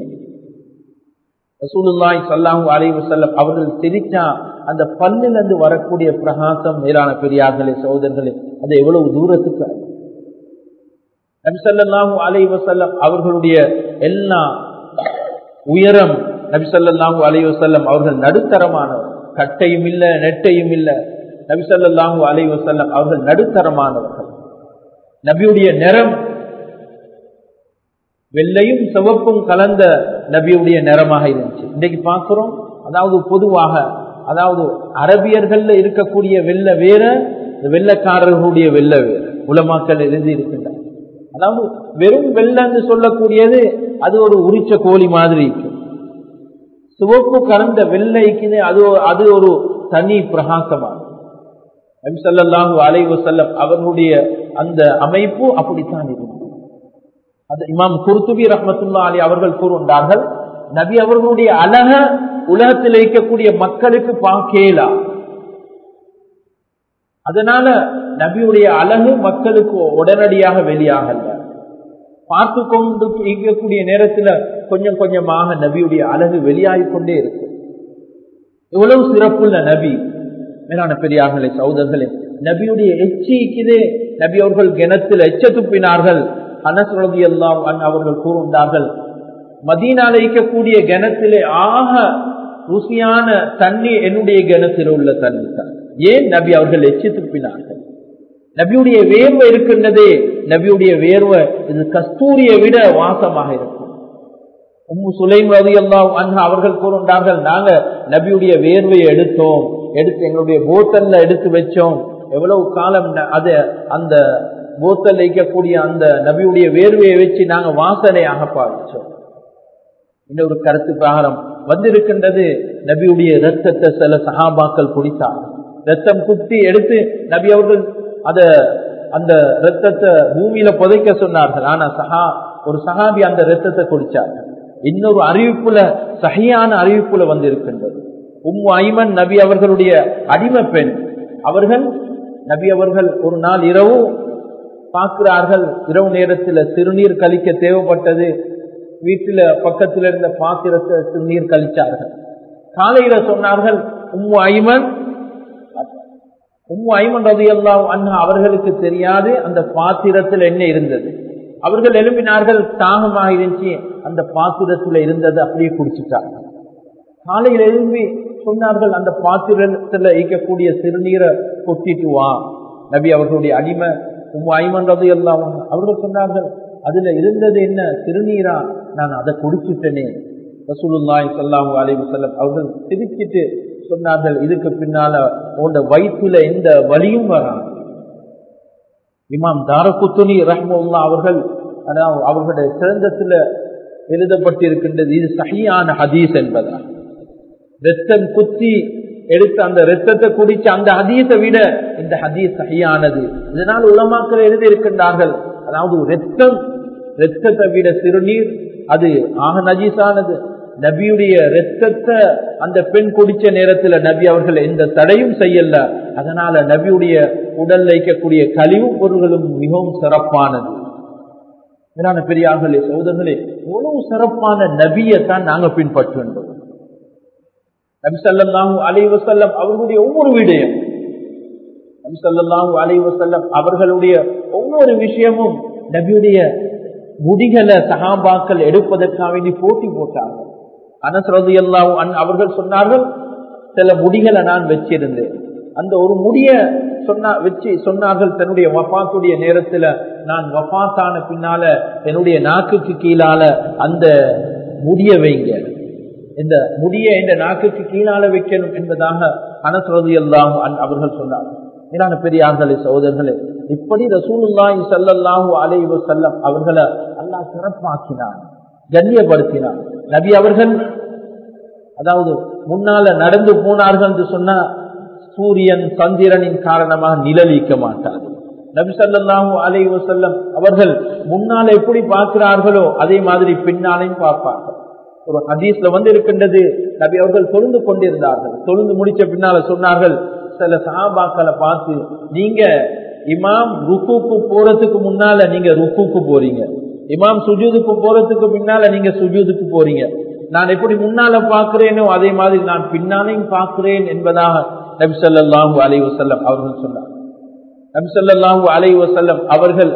ரசூலுல்லாஹி ஸல்லல்லாஹு அலைஹி வஸல்லம் அவர்கள் சிரிச்சா அந்த பல்லிலிருந்து வரக்கூடிய பிரகாசம், மேலான பெரியார்களே, சகோதரர்களே, அது எவ்வளவு தூரத்துக்கு. நபி ஸல்லல்லாஹு அலைஹி வஸல்லம் அவர்களுடைய எல்லா உயரம், நபி ஸல்லல்லாஹு அலைஹி வஸல்லம் அவர்கள் நடுத்தரமானவர், கட்டையும் இல்ல நெட்டையும் இல்ல. நபி ஸல்லல்லாஹு அலைஹி வஸல்லம் அவர்கள் நடுத்தரமானவர்கள். நபியுடைய நிறம் வெள்ளையும் சிவப்பும் கலந்த நபியுடைய நிறமாக இருந்துச்சு. இன்னைக்கு பார்க்கிறோம், அதாவது பொதுவாக அதாவது அரபியர்கள் இருக்கக்கூடிய வெள்ள வேற, வெள்ளக்காரர்களுடைய வெள்ள வேற, உலமாக்கள் எழுதி இருக்கின்றனர். அதாவது வெறும் வெள்ளன்னு சொல்லக்கூடியது அது ஒரு உரிச்ச கோழி மாதிரி இருக்கு. சிவப்பு கலந்த வெள்ளைக்கு அது அது ஒரு தனி பிரகாசமானது. நபி ஸல்லல்லாஹு அலைஹி வஸல்லம் அவர்களுடைய அந்த அமைப்பு அப்படித்தான் இருந்தது. அது இமாம் குர்துபி ரஹ்மத்துல்லாஹி அலைஹி அவர்கள் கூறுகின்றார்கள், நபி அவர்களுடைய அழக உலகத்தில் இருக்கக்கூடிய மக்களுக்கு பார்க்கலா. அதனால நபியுடைய அழகு மக்களுக்கு உடனடியாக வெளியாகல. பார்த்து கொண்டு இருக்கக்கூடிய நேரத்தில் கொஞ்சம் கொஞ்சமாக நபியுடைய அழகு வெளியாகிக் கொண்டே இருக்கும். எவ்வளவு சிறப்புள்ள நபி, மேலான பெரியார்களே, சகோதரர்களே, நபியுடைய எச்சிக்குதே, நபி அவர்கள் கிணத்தில் எச்ச துப்பினார்கள். அனஸ் ரலியல்லாஹு அன்ஹு அவர்கள் கூறுகின்றார்கள், மதீனால இருக்கக்கூடிய கிணத்திலே ஆக ருசியான தண்ணி என்னுடைய கிணத்தில் உள்ள தண்ணி தான். ஏன்? நபி அவர்கள் எச்சி துப்பினார்கள். நபியுடைய வேர்வை இருக்கின்றதே, நபியுடைய வேர்வை இது கஸ்தூரியை விட வாசமாக இருக்கும். உம்மு சுலைம் ரலியல்லாஹு அன்ஹா அவர்கள் கூறுகின்றார்கள், நாங்க நபியுடைய வேர்வையை எடுத்தோம், எடுத்து எங்களுடைய போத்தல்ல எடுத்து வச்சோம். எவ்வளவு காலம் அத அந்த போத்தல் வைக்கக்கூடிய அந்த நபியுடைய வேர்வையை வச்சு நாங்க வாசனையாக பாவிச்சோம். இன்னொரு கருத்து பிரகாரம் வந்திருக்கின்றது, நபியுடைய ரத்தத்தை சில சஹாபாக்கள் குடித்தார். ரத்தம் குத்தி எடுத்து நபி அவர்கள் அத அந்த ரத்தத்தை பூமியில புதைக்க சொன்னார்கள். ஆனா சஹா ஒரு சஹாபி அந்த ரத்தத்தை குடிச்சார்கள். இன்னொரு அறிவிப்புல சஹியான அறிவிப்புல வந்து இருக்கின்றது, உம்மு ஐமன் நபி அவர்களுடைய அடிமை பெண். அவர்கள் நபி அவர்கள் ஒரு நாள் இரவு பார்க்கிறார்கள், இரவு நேரத்தில் சிறுநீர் கழிக்க தேவைப்பட்டது. வீட்டில பக்கத்தில் இருந்த பாத்திரத்தை சிறுநீர் கழிச்சார்கள். காலையில சொன்னார்கள், உம்மு ஐமன் உம்மு ஐமன் ரலியல்லாஹு அன்ஹா அவர்களுக்கு தெரியாது அந்த பாத்திரத்தில் என்ன இருந்தது. அவர்கள் எழுப்பினார்கள், தாகமாக இருந்துச்சு, அந்த பாத்திரத்தில் இருந்தது அப்படியே குடிச்சிட்டார்கள். காலையில் எழுப்பி சொன்னார்கள், அந்த பாத்திரத்தில் ஈக்கக்கூடிய சிறுநீரை கொட்டிட்டு வா. நபி அவர்களுடைய அடிமை உம்மு ஐமன் ரலியல்லாஹு அன்ஹா அவர்கள் சொன்னார்கள், அதுல இருந்தது என்ன? சிறுநீரா? நான் அதை குடிச்சிட்டேனே. ரசூலுல்லாஹி ஸல்லல்லாஹு அலைஹி வஸல்லம் அவர்கள் சிரிச்சிட்டு சொன்னார்கள், இதுக்கு பின்னால உங்க வயிற்றுல எந்த வலியும் வராது. இமாம் தாரகுத்துனி ரஹ்மத்துல்லாஹி அவர்கள் அதாவது அவர்களுடைய சிறந்தத்துல எழுதப்பட்டிருக்கின்றது, இது சஹீஹான ஹதீஸ் என்பதா. ரத்தம் குத்தி எடுத்து அந்த ரத்தத்தை குடிச்ச அந்த ஹதீஸை விட இந்த ஹதீஸ் சஹீஹானது. இதனால் உலமாக்கள் எழுதி இருக்கின்றார்கள், அதாவது ரத்தம் ரத்தத்தை விட சிறுநீர் அது ஆக நஜீஸானது. நபியுடைய ரத்தத்தை அந்த பெண் குடிச்ச நேரத்தில் நபி அவர்கள் எந்த தடையும் செய்யல. அதனால நபியுடைய உடல் வைக்கக்கூடிய கழிவு பொருள்களும் மிகவும் சிறப்பானது. மேலான பெரியார்களே, சகோதரர்களே, எவ்வளவு சிறப்பான நபியை தான் நாங்க பின்பற்ற வேண்டும். நபி ஸல்லல்லாஹு அலைஹி வஸல்லம் அவர்களுடைய ஒவ்வொரு விடயம், நபி ஸல்லல்லாஹு அலைஹி வஸல்லம் அவர்களுடைய ஒவ்வொரு விஷயமும், நபியுடைய முடிகளை சஹாபாக்கள் எடுப்பதற்காக வேண்டி போட்டி போட்டார்கள். அனஸ் ரலியல்லாஹு அன்ஹு அவர்கள் சொன்னார்கள், சில முடிகளை நான் வச்சிருந்தேன். அந்த ஒரு முடிய சொன்னா வச்சு சொன்னார்கள், தன்னுடைய வஃபாத்துடைய நேரத்துல நான் வஃபாத்தான பின்னால என்னுடைய நாக்குக்கு கீழால அந்த முடிய வைங்க, இந்த முடிய இந்த நாக்குக்கு கீழால வைக்கணும் என்பதாக அனஸ் ரலியல்லாஹு அன்ஹு அவர்கள் சொன்னார்கள். மேலான பெரியார்களே, சகோதரர்களே, இப்படி ரசூலுல்லாஹி ஸல்லல்லாஹு அலைஹி வஸல்லம் அவர்களை அல்லாஹ் சிறப்பாக்கினான், கண்ணியப்படுத்தினான். நபி அவர்கள் அதாவது முன்னால நடந்து போனார்கள் என்று சொன்னா சூரியன் சந்திரனின் காரணமாக நிழலிக்க மாட்டார்கள். நபி ஸல்லல்லாஹு அலைஹி வஸல்லம் அவர்கள் முன்னால எப்படி பார்க்கிறார்களோ அதே மாதிரி பின்னாலையும் பார்ப்பார்கள். ஒரு ஹதீஸ்ல வந்து இருக்கின்றது, நபி அவர்கள் தொழுந்து கொண்டிருந்தார்கள். தொழுந்து முடிச்ச பின்னால சொன்னார்கள், சில சஹாபாக்களை பார்த்து, நீங்க இமாம் ருக்குக்கு போறதுக்கு முன்னால நீங்க ருக்குக்கு போறீங்க, இமாம் சுஜூதுக்கு போறதுக்கு பின்னால நீங்க சுஜூதுக்கு போறீங்க. நான் எப்படி முன்னால பார்க்கிறேனோ அதே மாதிரி நான் பின்னாலையும் பார்க்கிறேன் என்பதாக நபி ஸல்லல்லாஹு அலைஹி வஸல்லம் அவர்கள் சொன்னார். நபி ஸல்லல்லாஹு அலைஹி வஸல்லம் அவர்கள்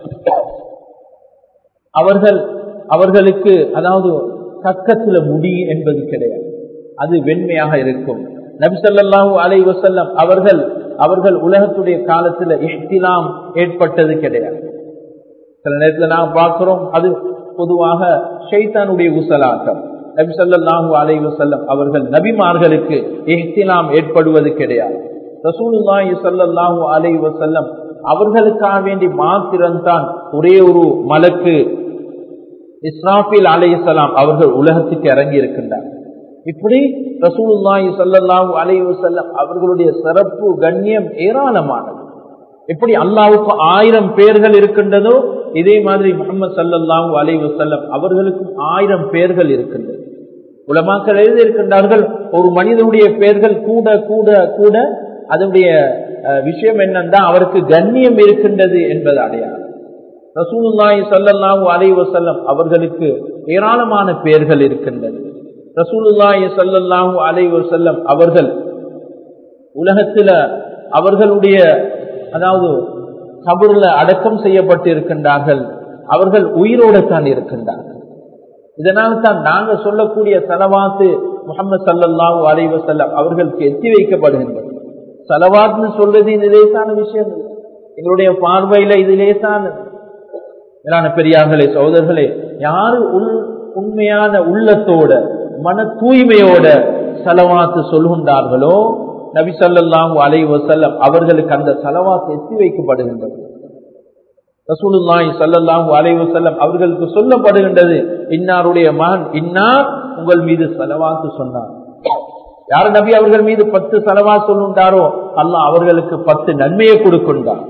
அவர்கள் அவர்களுக்கு அதாவது கக்கத்துல முடி என்பது கிடையாது, அது வெண்மையாக இருக்கும். நபி ஸல்லல்லாஹு அலைஹி வஸல்லம் அவர்கள் அவர்கள் உலகத்துடைய காலத்துல இஹ்திலாம் ஏற்பட்டது கிடையாது. சில நேரத்தில் நாம் பார்க்கிறோம், அது பொதுவாக ஷைத்தானுடைய ஊசலாட்டம். நபி ஸல்லல்லாஹு அலைஹி வஸல்லம் அவர்கள் நபிமார்களுக்கு இஹ்திலாம் ஏற்படுவது கிடையாது. ரசூலுல்லாஹி ஸல்லல்லாஹு அலைஹி வஸல்லம் அவர்களுக்காக வேண்டி மாத்திரம்தான் ஒரே ஒரு மலக்கு இஸ்ராஃபீல் அலைஹிஸ்ஸலாம் அவர்கள் உலகத்துக்கு இறங்கி இருக்கின்றார். இப்படி ரசூலுல்லாஹி ஸல்லல்லாஹு அலைஹி வஸல்லம் அவர்களுடைய சிறப்பு கண்ணியம் ஏராளமானது. எப்படி அல்லாஹ்வுக்கு ஆயிரம் பெயர்கள் இருக்கின்றதோ இதே மாதிரி முஹம்மது ஸல்லல்லாஹு அலைஹி வஸல்லம் அவர்களுக்கும் ஆயிரம் பெயர்கள் இருக்கின்றது. உலமாக்கள் எழுதி இருக்கின்றார்கள், ஒரு மனிதனுடைய பெயர்கள் கூட கூட கூட அதனுடைய விஷயம் என்னன்னா அவருக்கு கண்ணியம் இருக்கின்றது என்பது அடையாளம். ரசூலுல்லாஹி ஸல்லல்லாஹு அலைஹி வஸல்லம் அவர்களுக்கு ஏராளமான பெயர்கள் இருக்கின்றது. ரசூலுல்லாஹி ஸல்லல்லாஹு அலைஹி வஸல்லம் அவர்கள் உலகத்துல அவர்களுடைய அதாவது கபர்ல அடக்கம் செய்யப்பட்டு இருக்கின்றார்கள், அவர்கள் உயிரோடு தான் இருக்கின்றார்கள். இதனால் தான் நாங்க சொல்லக்கூடிய ஸலவாத்து முஹம்மது ஸல்லல்லாஹு அலைஹி வஸல்லம் அவர்களுக்கு எத்தி வைக்கப்படுகின்றது. ஸலவாத்னு சொல்றது இது லேசான விஷயம், எங்களுடைய பார்வையில இது லேசான. மேலான பெரியார்களே சகோதரர்களே, யாரு உள் உண்மையான உள்ளத்தோட மன தூய்மையோட ஸலவாத்து சொல்கின்றார்களோ நபி ஸல்லல்லாஹு அலைஹி வஸல்லம் அவர்களுக்கு அந்த ஸலவாத் எத்தி வைக்கப்படுகின்றது. ரசூலுல்லாஹி ஸல்லல்லாஹு அலைஹி வஸல்லம் அவர்களுக்கு சொல்லப்படுகின்றது, இன்னாருடைய மகன் இன்னார் உங்கள் மீது ஸலவாத் சொன்னார். யார் நபி அவர்கள் மீது பத்து ஸலவாத் சொல்லுண்டாரோ அல்லாஹ் அவர்களுக்கு பத்து நன்மையை கொடுக்கின்றார்.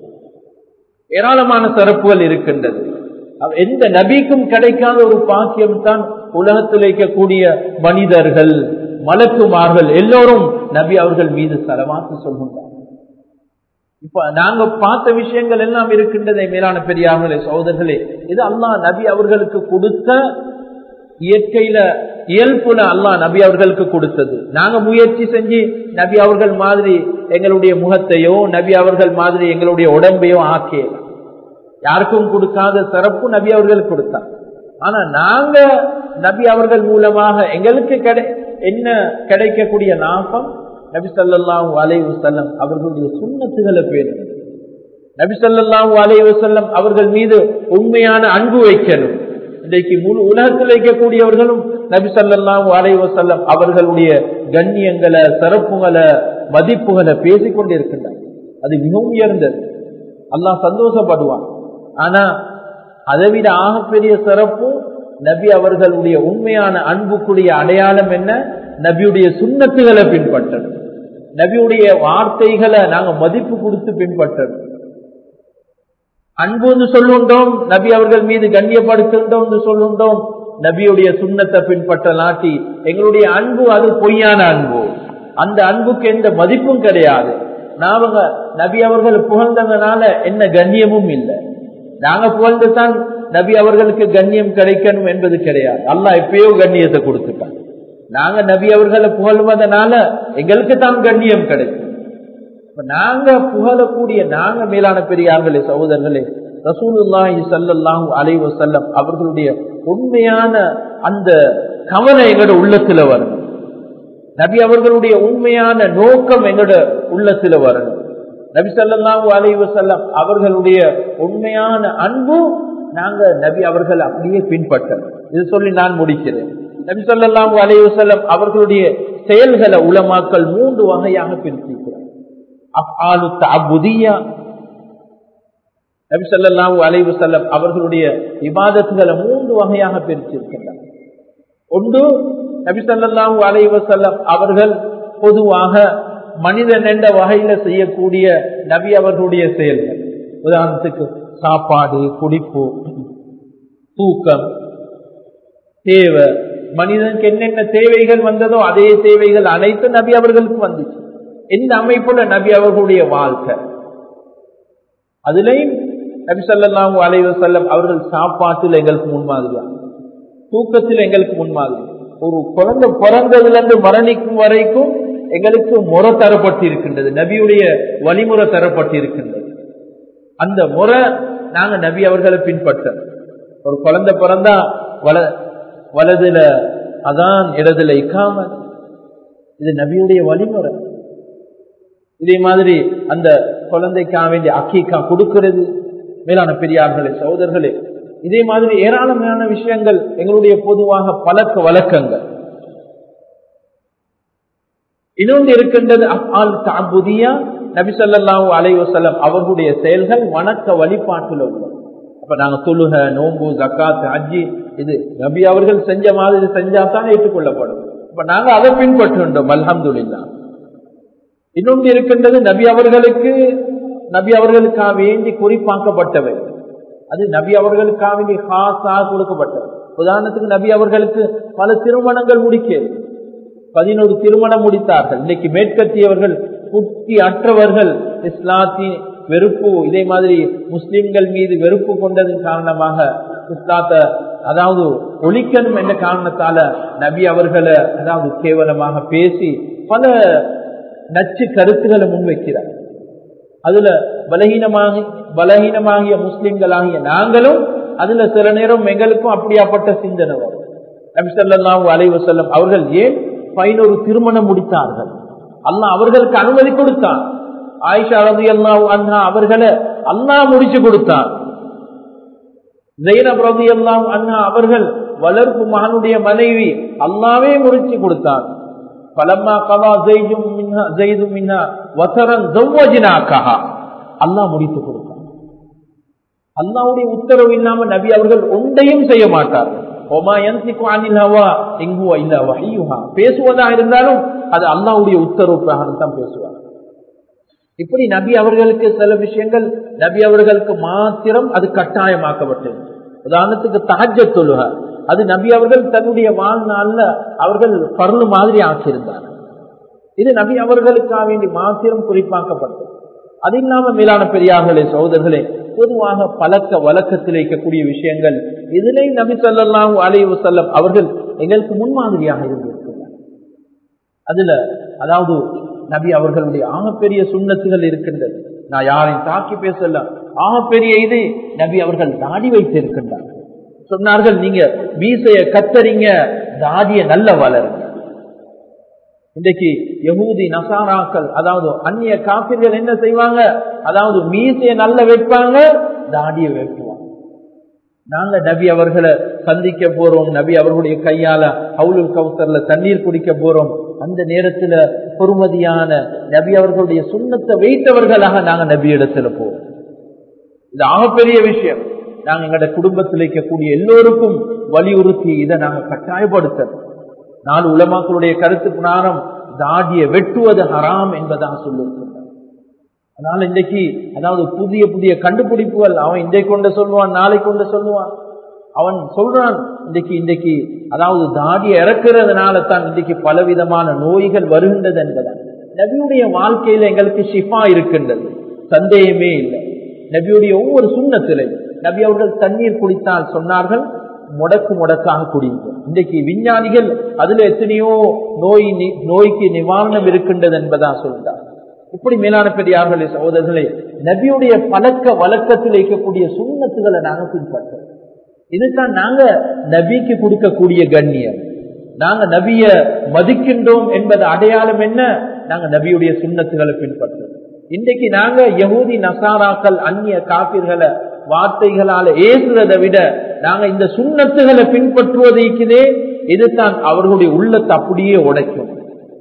ஏராளமான சிறப்புகள் இருக்கின்றது. எந்த நபிக்கும் கிடைக்காத ஒரு பாக்கியம் தான் உலகத்தில் இருக்கக்கூடிய மனிதர்கள், மலக்குமார்கள் எல்லோரும் நபி அவர்கள் மீது ஸலவாத் சொல்கின்றார். இப்ப நாங்க பார்த்த விஷயங்கள் எல்லாம் இருக்கின்றதே மேலான பெரியார்களே சகோதரர்களே, இது அல்லாஹ் நபி அவர்களுக்கு கொடுத்த இயற்கையில இயல்புல அல்லாஹ் நபி அவர்களுக்கு கொடுத்தது. நாங்க முயற்சி செஞ்சு நபி அவர்கள் மாதிரி எங்களுடைய முகத்தையோ நபி அவர்கள் மாதிரி எங்களுடைய உடம்பையோ ஆக்கிய யாருக்கும் கொடுக்காத சிறப்பு நபி அவர்கள் கொடுத்தார். ஆனா நாங்க நபி அவர்கள் மூலமாக எங்களுக்கு கிடை என்ன கிடைக்கக்கூடிய லாபம், நபி ஸல்லல்லாஹு அலைஹி வஸல்லம் அவர்களுடைய சுன்னத்துகளை பேணுவது, நபி ஸல்லல்லாஹு அலைஹி வஸல்லம் அவர்கள் மீது உண்மையான அன்பு வைக்கணும். இன்றைக்கு முழு உலகத்தில் வைக்கக்கூடியவர்களும் நபி ஸல்லல்லாஹு அலைஹி வஸல்லம் அவர்களுடைய கண்ணியங்களை சிறப்புகளை மதிப்புகளை பேசிக் கொண்டிருக்கின்றனர். அது மிகவும் உயர்ந்தது, அல்லாஹ் சந்தோஷப்படுவான். ஆனா அதை விட ஆகப்பெரிய சிறப்பு நபி அவர்களுடைய உண்மையான அன்புக்குரிய அடையாளம் என்ன, நபியுடைய சுன்னத்துகளை பின்பற்றணும், நபியுடைய வார்த்தைகளை நாங்க மதிப்பு கொடுத்து பின்பற்றணும். அன்பு சொல்லுண்டோம், நபி அவர்கள் மீது கண்ணியப்படுத்துகின்றோம் சொல்லுண்டோம், நபியுடைய சுன்னத்தை பின்பற்றலாட்டி எங்களுடைய அன்பு அது பொய்யான அன்பு, அந்த அன்புக்கு எந்த மதிப்பும் கிடையாது. நாங்க நபி அவர்கள் புகழ்ந்ததுனால என்ன கண்ணியமும் இல்லை, நாங்க புகழ்ந்துதான் நபி அவர்களுக்கு கண்ணியம் கிடைக்கணும் என்பது கிடையாது. அல்லாஹ் எப்பயோ கண்ணியத்தை கொடுத்துட்டாங்க. நாங்க நபி அவர்களை புகழ்வதனால எங்களுக்கு தான் கண்ணியம் கிடைக்கும். நாங்க புகழக்கூடிய நாங்க மேலான பெரியார்களே சகோதரர்களே, ரசூலுல்லாஹி ஸல்லல்லாஹு அலைஹி வஸல்லம் அவர்களுடைய உண்மையான அந்த கவலை எங்களோட உள்ளத்துல வரணும், நபி அவர்களுடைய உண்மையான நோக்கம் எங்களோட உள்ளத்துல வரணும். நபி ஸல்லல்லாஹு அலைஹி வஸல்லம் அவர்களுடைய உண்மையான அன்பு நாங்க நபி அவர்கள் அப்படியே பின்பற்றணும். இது சொல்லி நான் முடிக்கிறேன். நபி ஸல்லல்லாஹு அலைஹி வஸல்லம் அவர்களுடைய செயல்களை உலமாக்கள் மூன்று வகையாக பிரித்திருக்கிறார். அஃஆலு தஅபுதியா, நபி ஸல்லல்லாஹு அலைஹி வஸல்லம் அவர்களுடைய இபாதத்துகளை மூன்று வகையாக பிரித்திருக்கிறார். ஒன்று, நபி ஸல்லல்லாஹு அலைஹி வஸல்லம் அவர்கள் பொதுவாக மனிதன் என்ற வகையில செய்யக்கூடிய நபி அவர்களுடைய செயல்கள். உதாரணத்துக்கு சாப்பாடு, குடிப்பு, தூக்கம், தேவை, மனிதனுக்கு என்னென்ன தேவைகள் வந்ததோ அதே தேவைகள் அனைத்து நபி அவர்களுக்கு வந்துச்சு. இந்த அமைப்புல நபி அவர்களுடைய வாழ்க்கை, அதுலயும் நபி ஸல்லல்லாஹு அலைஹி வஸல்லம் அவர்கள் சாப்பாட்டில் எங்களுக்கு முன்மாதிரியாங்க, தூக்கத்தில் எங்களுக்கு முன்மாதிரி. ஒரு குழந்தை பிறந்ததுல இருந்து மரணிக்கும் வரைக்கும் எங்களுக்கு முறை தரப்பட்டிருக்கின்றது, நபியுடைய வழிமுறை தரப்பட்டிருக்கின்றது. அந்த முறை நாங்க நபி அவர்களை பின்பற்ற. ஒரு குழந்தை பிறந்தா வல வலதுல அதான், இடதுல இக்காமத், இது நபியுடைய வழிமுறை. இதே மாதிரி அந்த குழந்தைக்காக வேண்டிய அக்கீக்கா கொடுக்கிறது. மேலான பெரியார்களே சகோதரர்களே, இதே மாதிரி ஏராளமான விஷயங்கள் எங்களுடைய பொதுவாக பழக்க வழக்கங்கள். இன்னொன்று இருக்கின்றது அஃஆல் தஅபுதியா, நபி ஸல்லல்லாஹு அலைஹி வஸல்லம் அவர்களுடைய செயல்கள் வணக்க வழிபாட்டுல உள்ளது. அப்ப நாங்க தொழுக, நோன்பு, ஜக்காத், ஹஜ்ஜி, இது நபி அவர்கள் செஞ்ச மாதிரி செஞ்சா தான் ஏற்றுக்கொள்ளப்படும். இப்ப நாங்க அதை பின்பற்றுகின்றோம், அல்ஹம்துலில்லாஹ். இன்னொன்று இருக்கின்றது நபி அவர்களுக்கு நபி அவர்களுக்காக வேண்டி குறிப்பாக்கப்பட்டவை, அது நபி அவர்களுக்காக வேண்டி ஹாஸாக கொடுக்கப்பட்டவை. உதாரணத்துக்கு நபி அவர்களுக்கு பல திருமணங்கள் முடிக்க பதினோரு திருமணம் முடித்தார்கள். இன்னைக்கு மேற்கத்தியவர்கள், புத்தி அற்றவர்கள் இஸ்லாத்தின் வெறுப்பு, இதே மாதிரி முஸ்லிம்கள் மீது வெறுப்பு கொண்டதன் காரணமாக இஸ்லாத்தை அதாவது ஒழிக்கணும் என்ற காரணத்தால நபி அவர்களை அதாவது கேவலமாக பேசி பல நச்சு கருத்துக்களை முன்வைக்கிறார். அதுல பலகீனமாக பலகீனமாகிய முஸ்லிம்களாகிய நாங்களும் அதுல சில நேரம் எங்களுக்கும் அப்படியாப்பட்ட சிந்தனை வரும். நபி ஸல்லல்லாஹு அலைஹி வஸல்லம் அவர்கள் ஏன் பதினொரு திருமணம் முடித்தார்கள்? அல்லாஹ் அவர்களுக்கு அனுமதி கொடுத்தான். ஆயிஷா ரலியல்லாஹு அன்ஹா அவர்களை அல்லாஹ் முடிச்சு கொடுத்தான். ஸைனப் ரலியல்லாஹு அன்ஹா அவர்கள் வளர்ப்பு மகனுடைய மனைவி, அல்லாஹ்வே முடிச்சு கொடுத்தான். ஃபலம்மா கலா ஸைதும் மின்ஹா ஸைதும் மின்ஹா வஸரன் ஸவ்வஜ்னாகஹா, அல்லாஹ் முடித்து கொடுத்தான். அல்லாஹ்வுடைய உத்தரவு இல்லாம நபி அவர்கள் ஒன்றையும் செய்ய மாட்டார்கள். ஒமா யன்திகு அனில் ஹவா இன் ஹுவ இல்லா வஹ்யுஹா, பேசுவதா இருந்தாலும் அது அல்லாஹ்வுடைய உத்தரவு பிரகாரம் தான் பேசுவார். இப்படி நபி அவர்களுக்கு சில விஷயங்கள் நபி அவர்களுக்கு மாத்திரம் அது கட்டாயமாக்கப்பட்டது. உதாரணத்துக்கு தஹஜ்ஜத் தொழுகை, அது நபி அவர்கள் தன்னுடைய வாழ்நாள்ல அவர்கள் பர்லு மாதிரி ஆக்கியிருந்தார்கள். இது நபி அவர்களுக்காக வேண்டி மாத்திரம் குறிப்பாக்கப்பட்டது. அது இல்லாம மேலான பெரியார்களே சகோதரர்களே, பொதுவாக பழக்க வழக்கத்தில் இருக்கக்கூடிய விஷயங்கள் இதிலே நபி ஸல்லல்லாஹு அலைஹி வஸல்லம் அவர்கள் எங்களுக்கு முன்மாதிரியாக இருந்திருக்கிறார். அதுல அதாவது நபி அவர்களுடைய ஆகப்பெரிய சுன்னத்துகள் இருக்கின்றது. நான் யாரையும் தாக்கி பேசல, ஆகப்பெரிய இது நபி அவர்கள் தாடி வைத்திருக்கின்றார்கள். சொன்னார்கள், நீங்க மீசைய கத்தறிங்க, தாடிய நல்ல வளருங்க. இன்றைக்கு யஹூதி நசாராக்கள், அதாவது அந்நிய காபிர்கள் என்ன செய்வாங்க? அதாவது மீசைய நல்ல வைப்பாங்க, தாடிய வைக்குவாங்க. நாங்க நபி அவர்களை சந்திக்க போறோம், நபி அவர்களுடைய கையால ஹவுலுல் கௌசர்ல தண்ணீர் குடிக்க போறோம். அந்த நேரத்துல பொறுமதியான நபி அவர்களுடைய சுன்னத்தை வைத்தவர்களாக நாங்க நபி இடத்துல போறோம். இது ஆகப்பெரிய விஷயம். நாங்க எங்களுடைய குடும்பத்தில் இருக்கக்கூடிய எல்லோருக்கும் வலியுறுத்தி இதை நாங்க கட்டாயப்படுத்தணும். நாலு உலமாக்களுடைய கருத்து பிரகாரம் தாடியை வெட்டுவது ஹராம் என்பதாக சொல்லியிருக்கிறார். அதனால இன்றைக்கு அதாவது புதிய புதிய கண்டுபிடிப்புகள் அவன் இன்றைக்கு கொண்டு சொல்லுவான், நாளைக்கு கொண்டு சொல்லுவான். அவன் சொல்றான் இன்றைக்கு இன்றைக்கு அதாவது தாடியை இறக்குறதுனால தான் இன்றைக்கு பலவிதமான நோய்கள் வருகின்றது என்பதால். நபியுடைய வாழ்க்கையில எங்களுக்கு ஷிஃபா இருக்கின்றது, சந்தேகமே இல்லை. நபியுடைய ஒவ்வொரு சுன்னத்திலே நபி அவர்கள் தண்ணீர் குடித்தால் சொன்னார்கள், முடக்கு முடக்காக குடிங்க. இன்றைக்கு விஞ்ஞானிகள் அதுல எத்தனையோ நோய் நோய்க்கு நிவாரணம் இருக்கின்றது என்பதா சொல்றார். இப்படி மேலான பெரியார்களே சகோதரர்களே, நபியுடைய பழக்க வழக்கத்தில் இருக்கக்கூடிய சுன்னத்துகளை நாங்க பின்பற்றோம். இதுதான் நாங்க நபிக்கு கொடுக்கக்கூடிய கண்ணியம். நாங்க நபிய மதிக்கின்றோம் என்பது அடையாளம் என்ன? நாங்க நபியுடைய சுன்னத்துகளை பின்பற்றோம். இன்றைக்கு நாங்க யஹூதி நசாராக்கள் அந்நிய காபிர்களை வார்த்தைகளால ஏசுறதை விட நாங்க இந்த சுன்னத்துகளை பின்பற்றுவதே இதுதான் அவர்களுடைய உள்ளத்தை அப்படியே உடைக்கும்.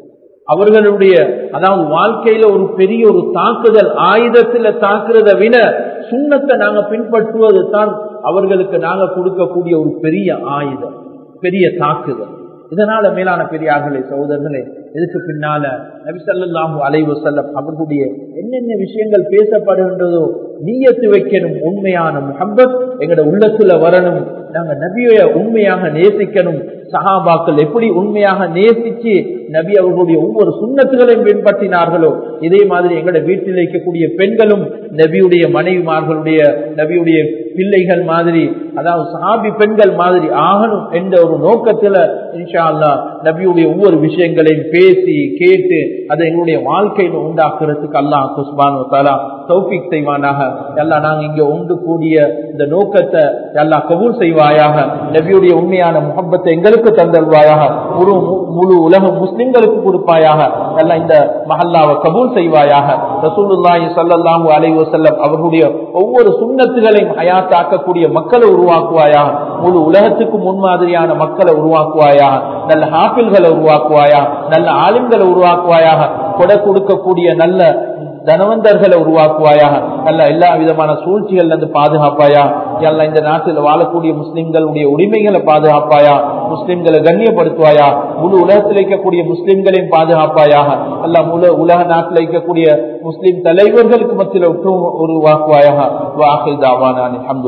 அவர்களுடைய அதாவது வாழ்க்கையில ஒரு பெரிய ஒரு தாக்குதல் ஆயுதத்துல தாக்குறதை விட சுன்னத்தை நாங்க பின்பற்றுவது தான் அவர்களுக்கு நாங்க கொடுக்கக்கூடிய ஒரு பெரிய ஆயுதம், பெரிய தாக்குதல். இதனால மேலான பெரியார்களே சகோதரர்களே, இதுக்கு பின்னால நபி ஸல்லல்லாஹு அலைஹி வஸல்லம் அவர்களுடைய என்னென்ன விஷயங்கள் பேசப்படுகின்றதோ நியத்து வைக்கணும். உண்மையான முஹப்பத் எங்கட உள்ளத்துல வரணும். நாங்க நபியை உண்மையாக நேசிக்கணும். சஹாபாக்கள் எப்படி உண்மையாக நேசிச்சு நபி அவர்களுடைய ஒவ்வொரு சுன்னத்துகளையும் பின்பற்றினார்களோ இதே மாதிரி எங்களுடைய வீட்டில் இருக்கக்கூடிய பெண்களும் நபியுடைய மனைவிமார்களுடைய நபியுடைய பிள்ளைகள் மாதிரி அதாவது சஹாபி பெண்கள் மாதிரி ஆகணும் என்ற ஒரு நோக்கத்துல இன்ஷா அல்லாஹ் நபியுடைய ஒவ்வொரு விஷயங்களையும் பேசி கேட்டு அதை எங்களுடைய வாழ்க்கையில உண்டாக்குறதுக்கு அல்லாஹ் சுப்ஹானஹு வ தஆலா தௌஃபீக் செய்வானாக. அல்லாஹ் நாங்க இங்க ஒன்று கூடிய இந்த நோக்கத்தை அல்லாஹ் கபூல் செய்வாயாக. நபியுடைய உண்மையான முஹப்பத்தை எங்களுக்கு தந்தல்வாயாக. முழு முழு உலக முஸ்லிம்களுக்கு கொடுப்பாயாக. அல்லாஹ் இந்த மஹல்லாவை கபூல் செய்வாயாக. ரசூலுல்லாஹி ஸல்லல்லாஹு அலைஹி வஸல்லம் அவர்களுடைய ஒவ்வொரு சுன்னத்துகளையும் ஹயாத்தாக்கக்கூடிய மக்களை உருவாக்குவாயாக. முழு உலகத்துக்கு முன்மாதிரியான மக்களை உருவாக்குவாயாக. நல்ல ஹாஃபில்களை உருவாக்குவாயாக. நல்ல ஆலிம்களை உருவாக்குவாயாக. கொடை கொடுக்கக்கூடிய நல்ல தனவந்தர்களை உருவாக்குவாயாக. அல்ல எல்லா விதமான சூழ்ச்சிகள் இருந்து பாதுகாப்பாயா. அல்ல இந்த நாட்டில் வாழக்கூடிய முஸ்லிம்களுடைய உரிமைகளை பாதுகாப்பாயா. முஸ்லிம்களை கண்ணியப்படுத்துவாயா. முழு உலகத்தில் இருக்கக்கூடிய முஸ்லிம்களையும் பாதுகாப்பாயாக. அல்ல முழு உலக நாட்டில் இருக்கக்கூடிய முஸ்லிம் தலைவர்களுக்கு மத்தியில் உருவாக்குவாயாக.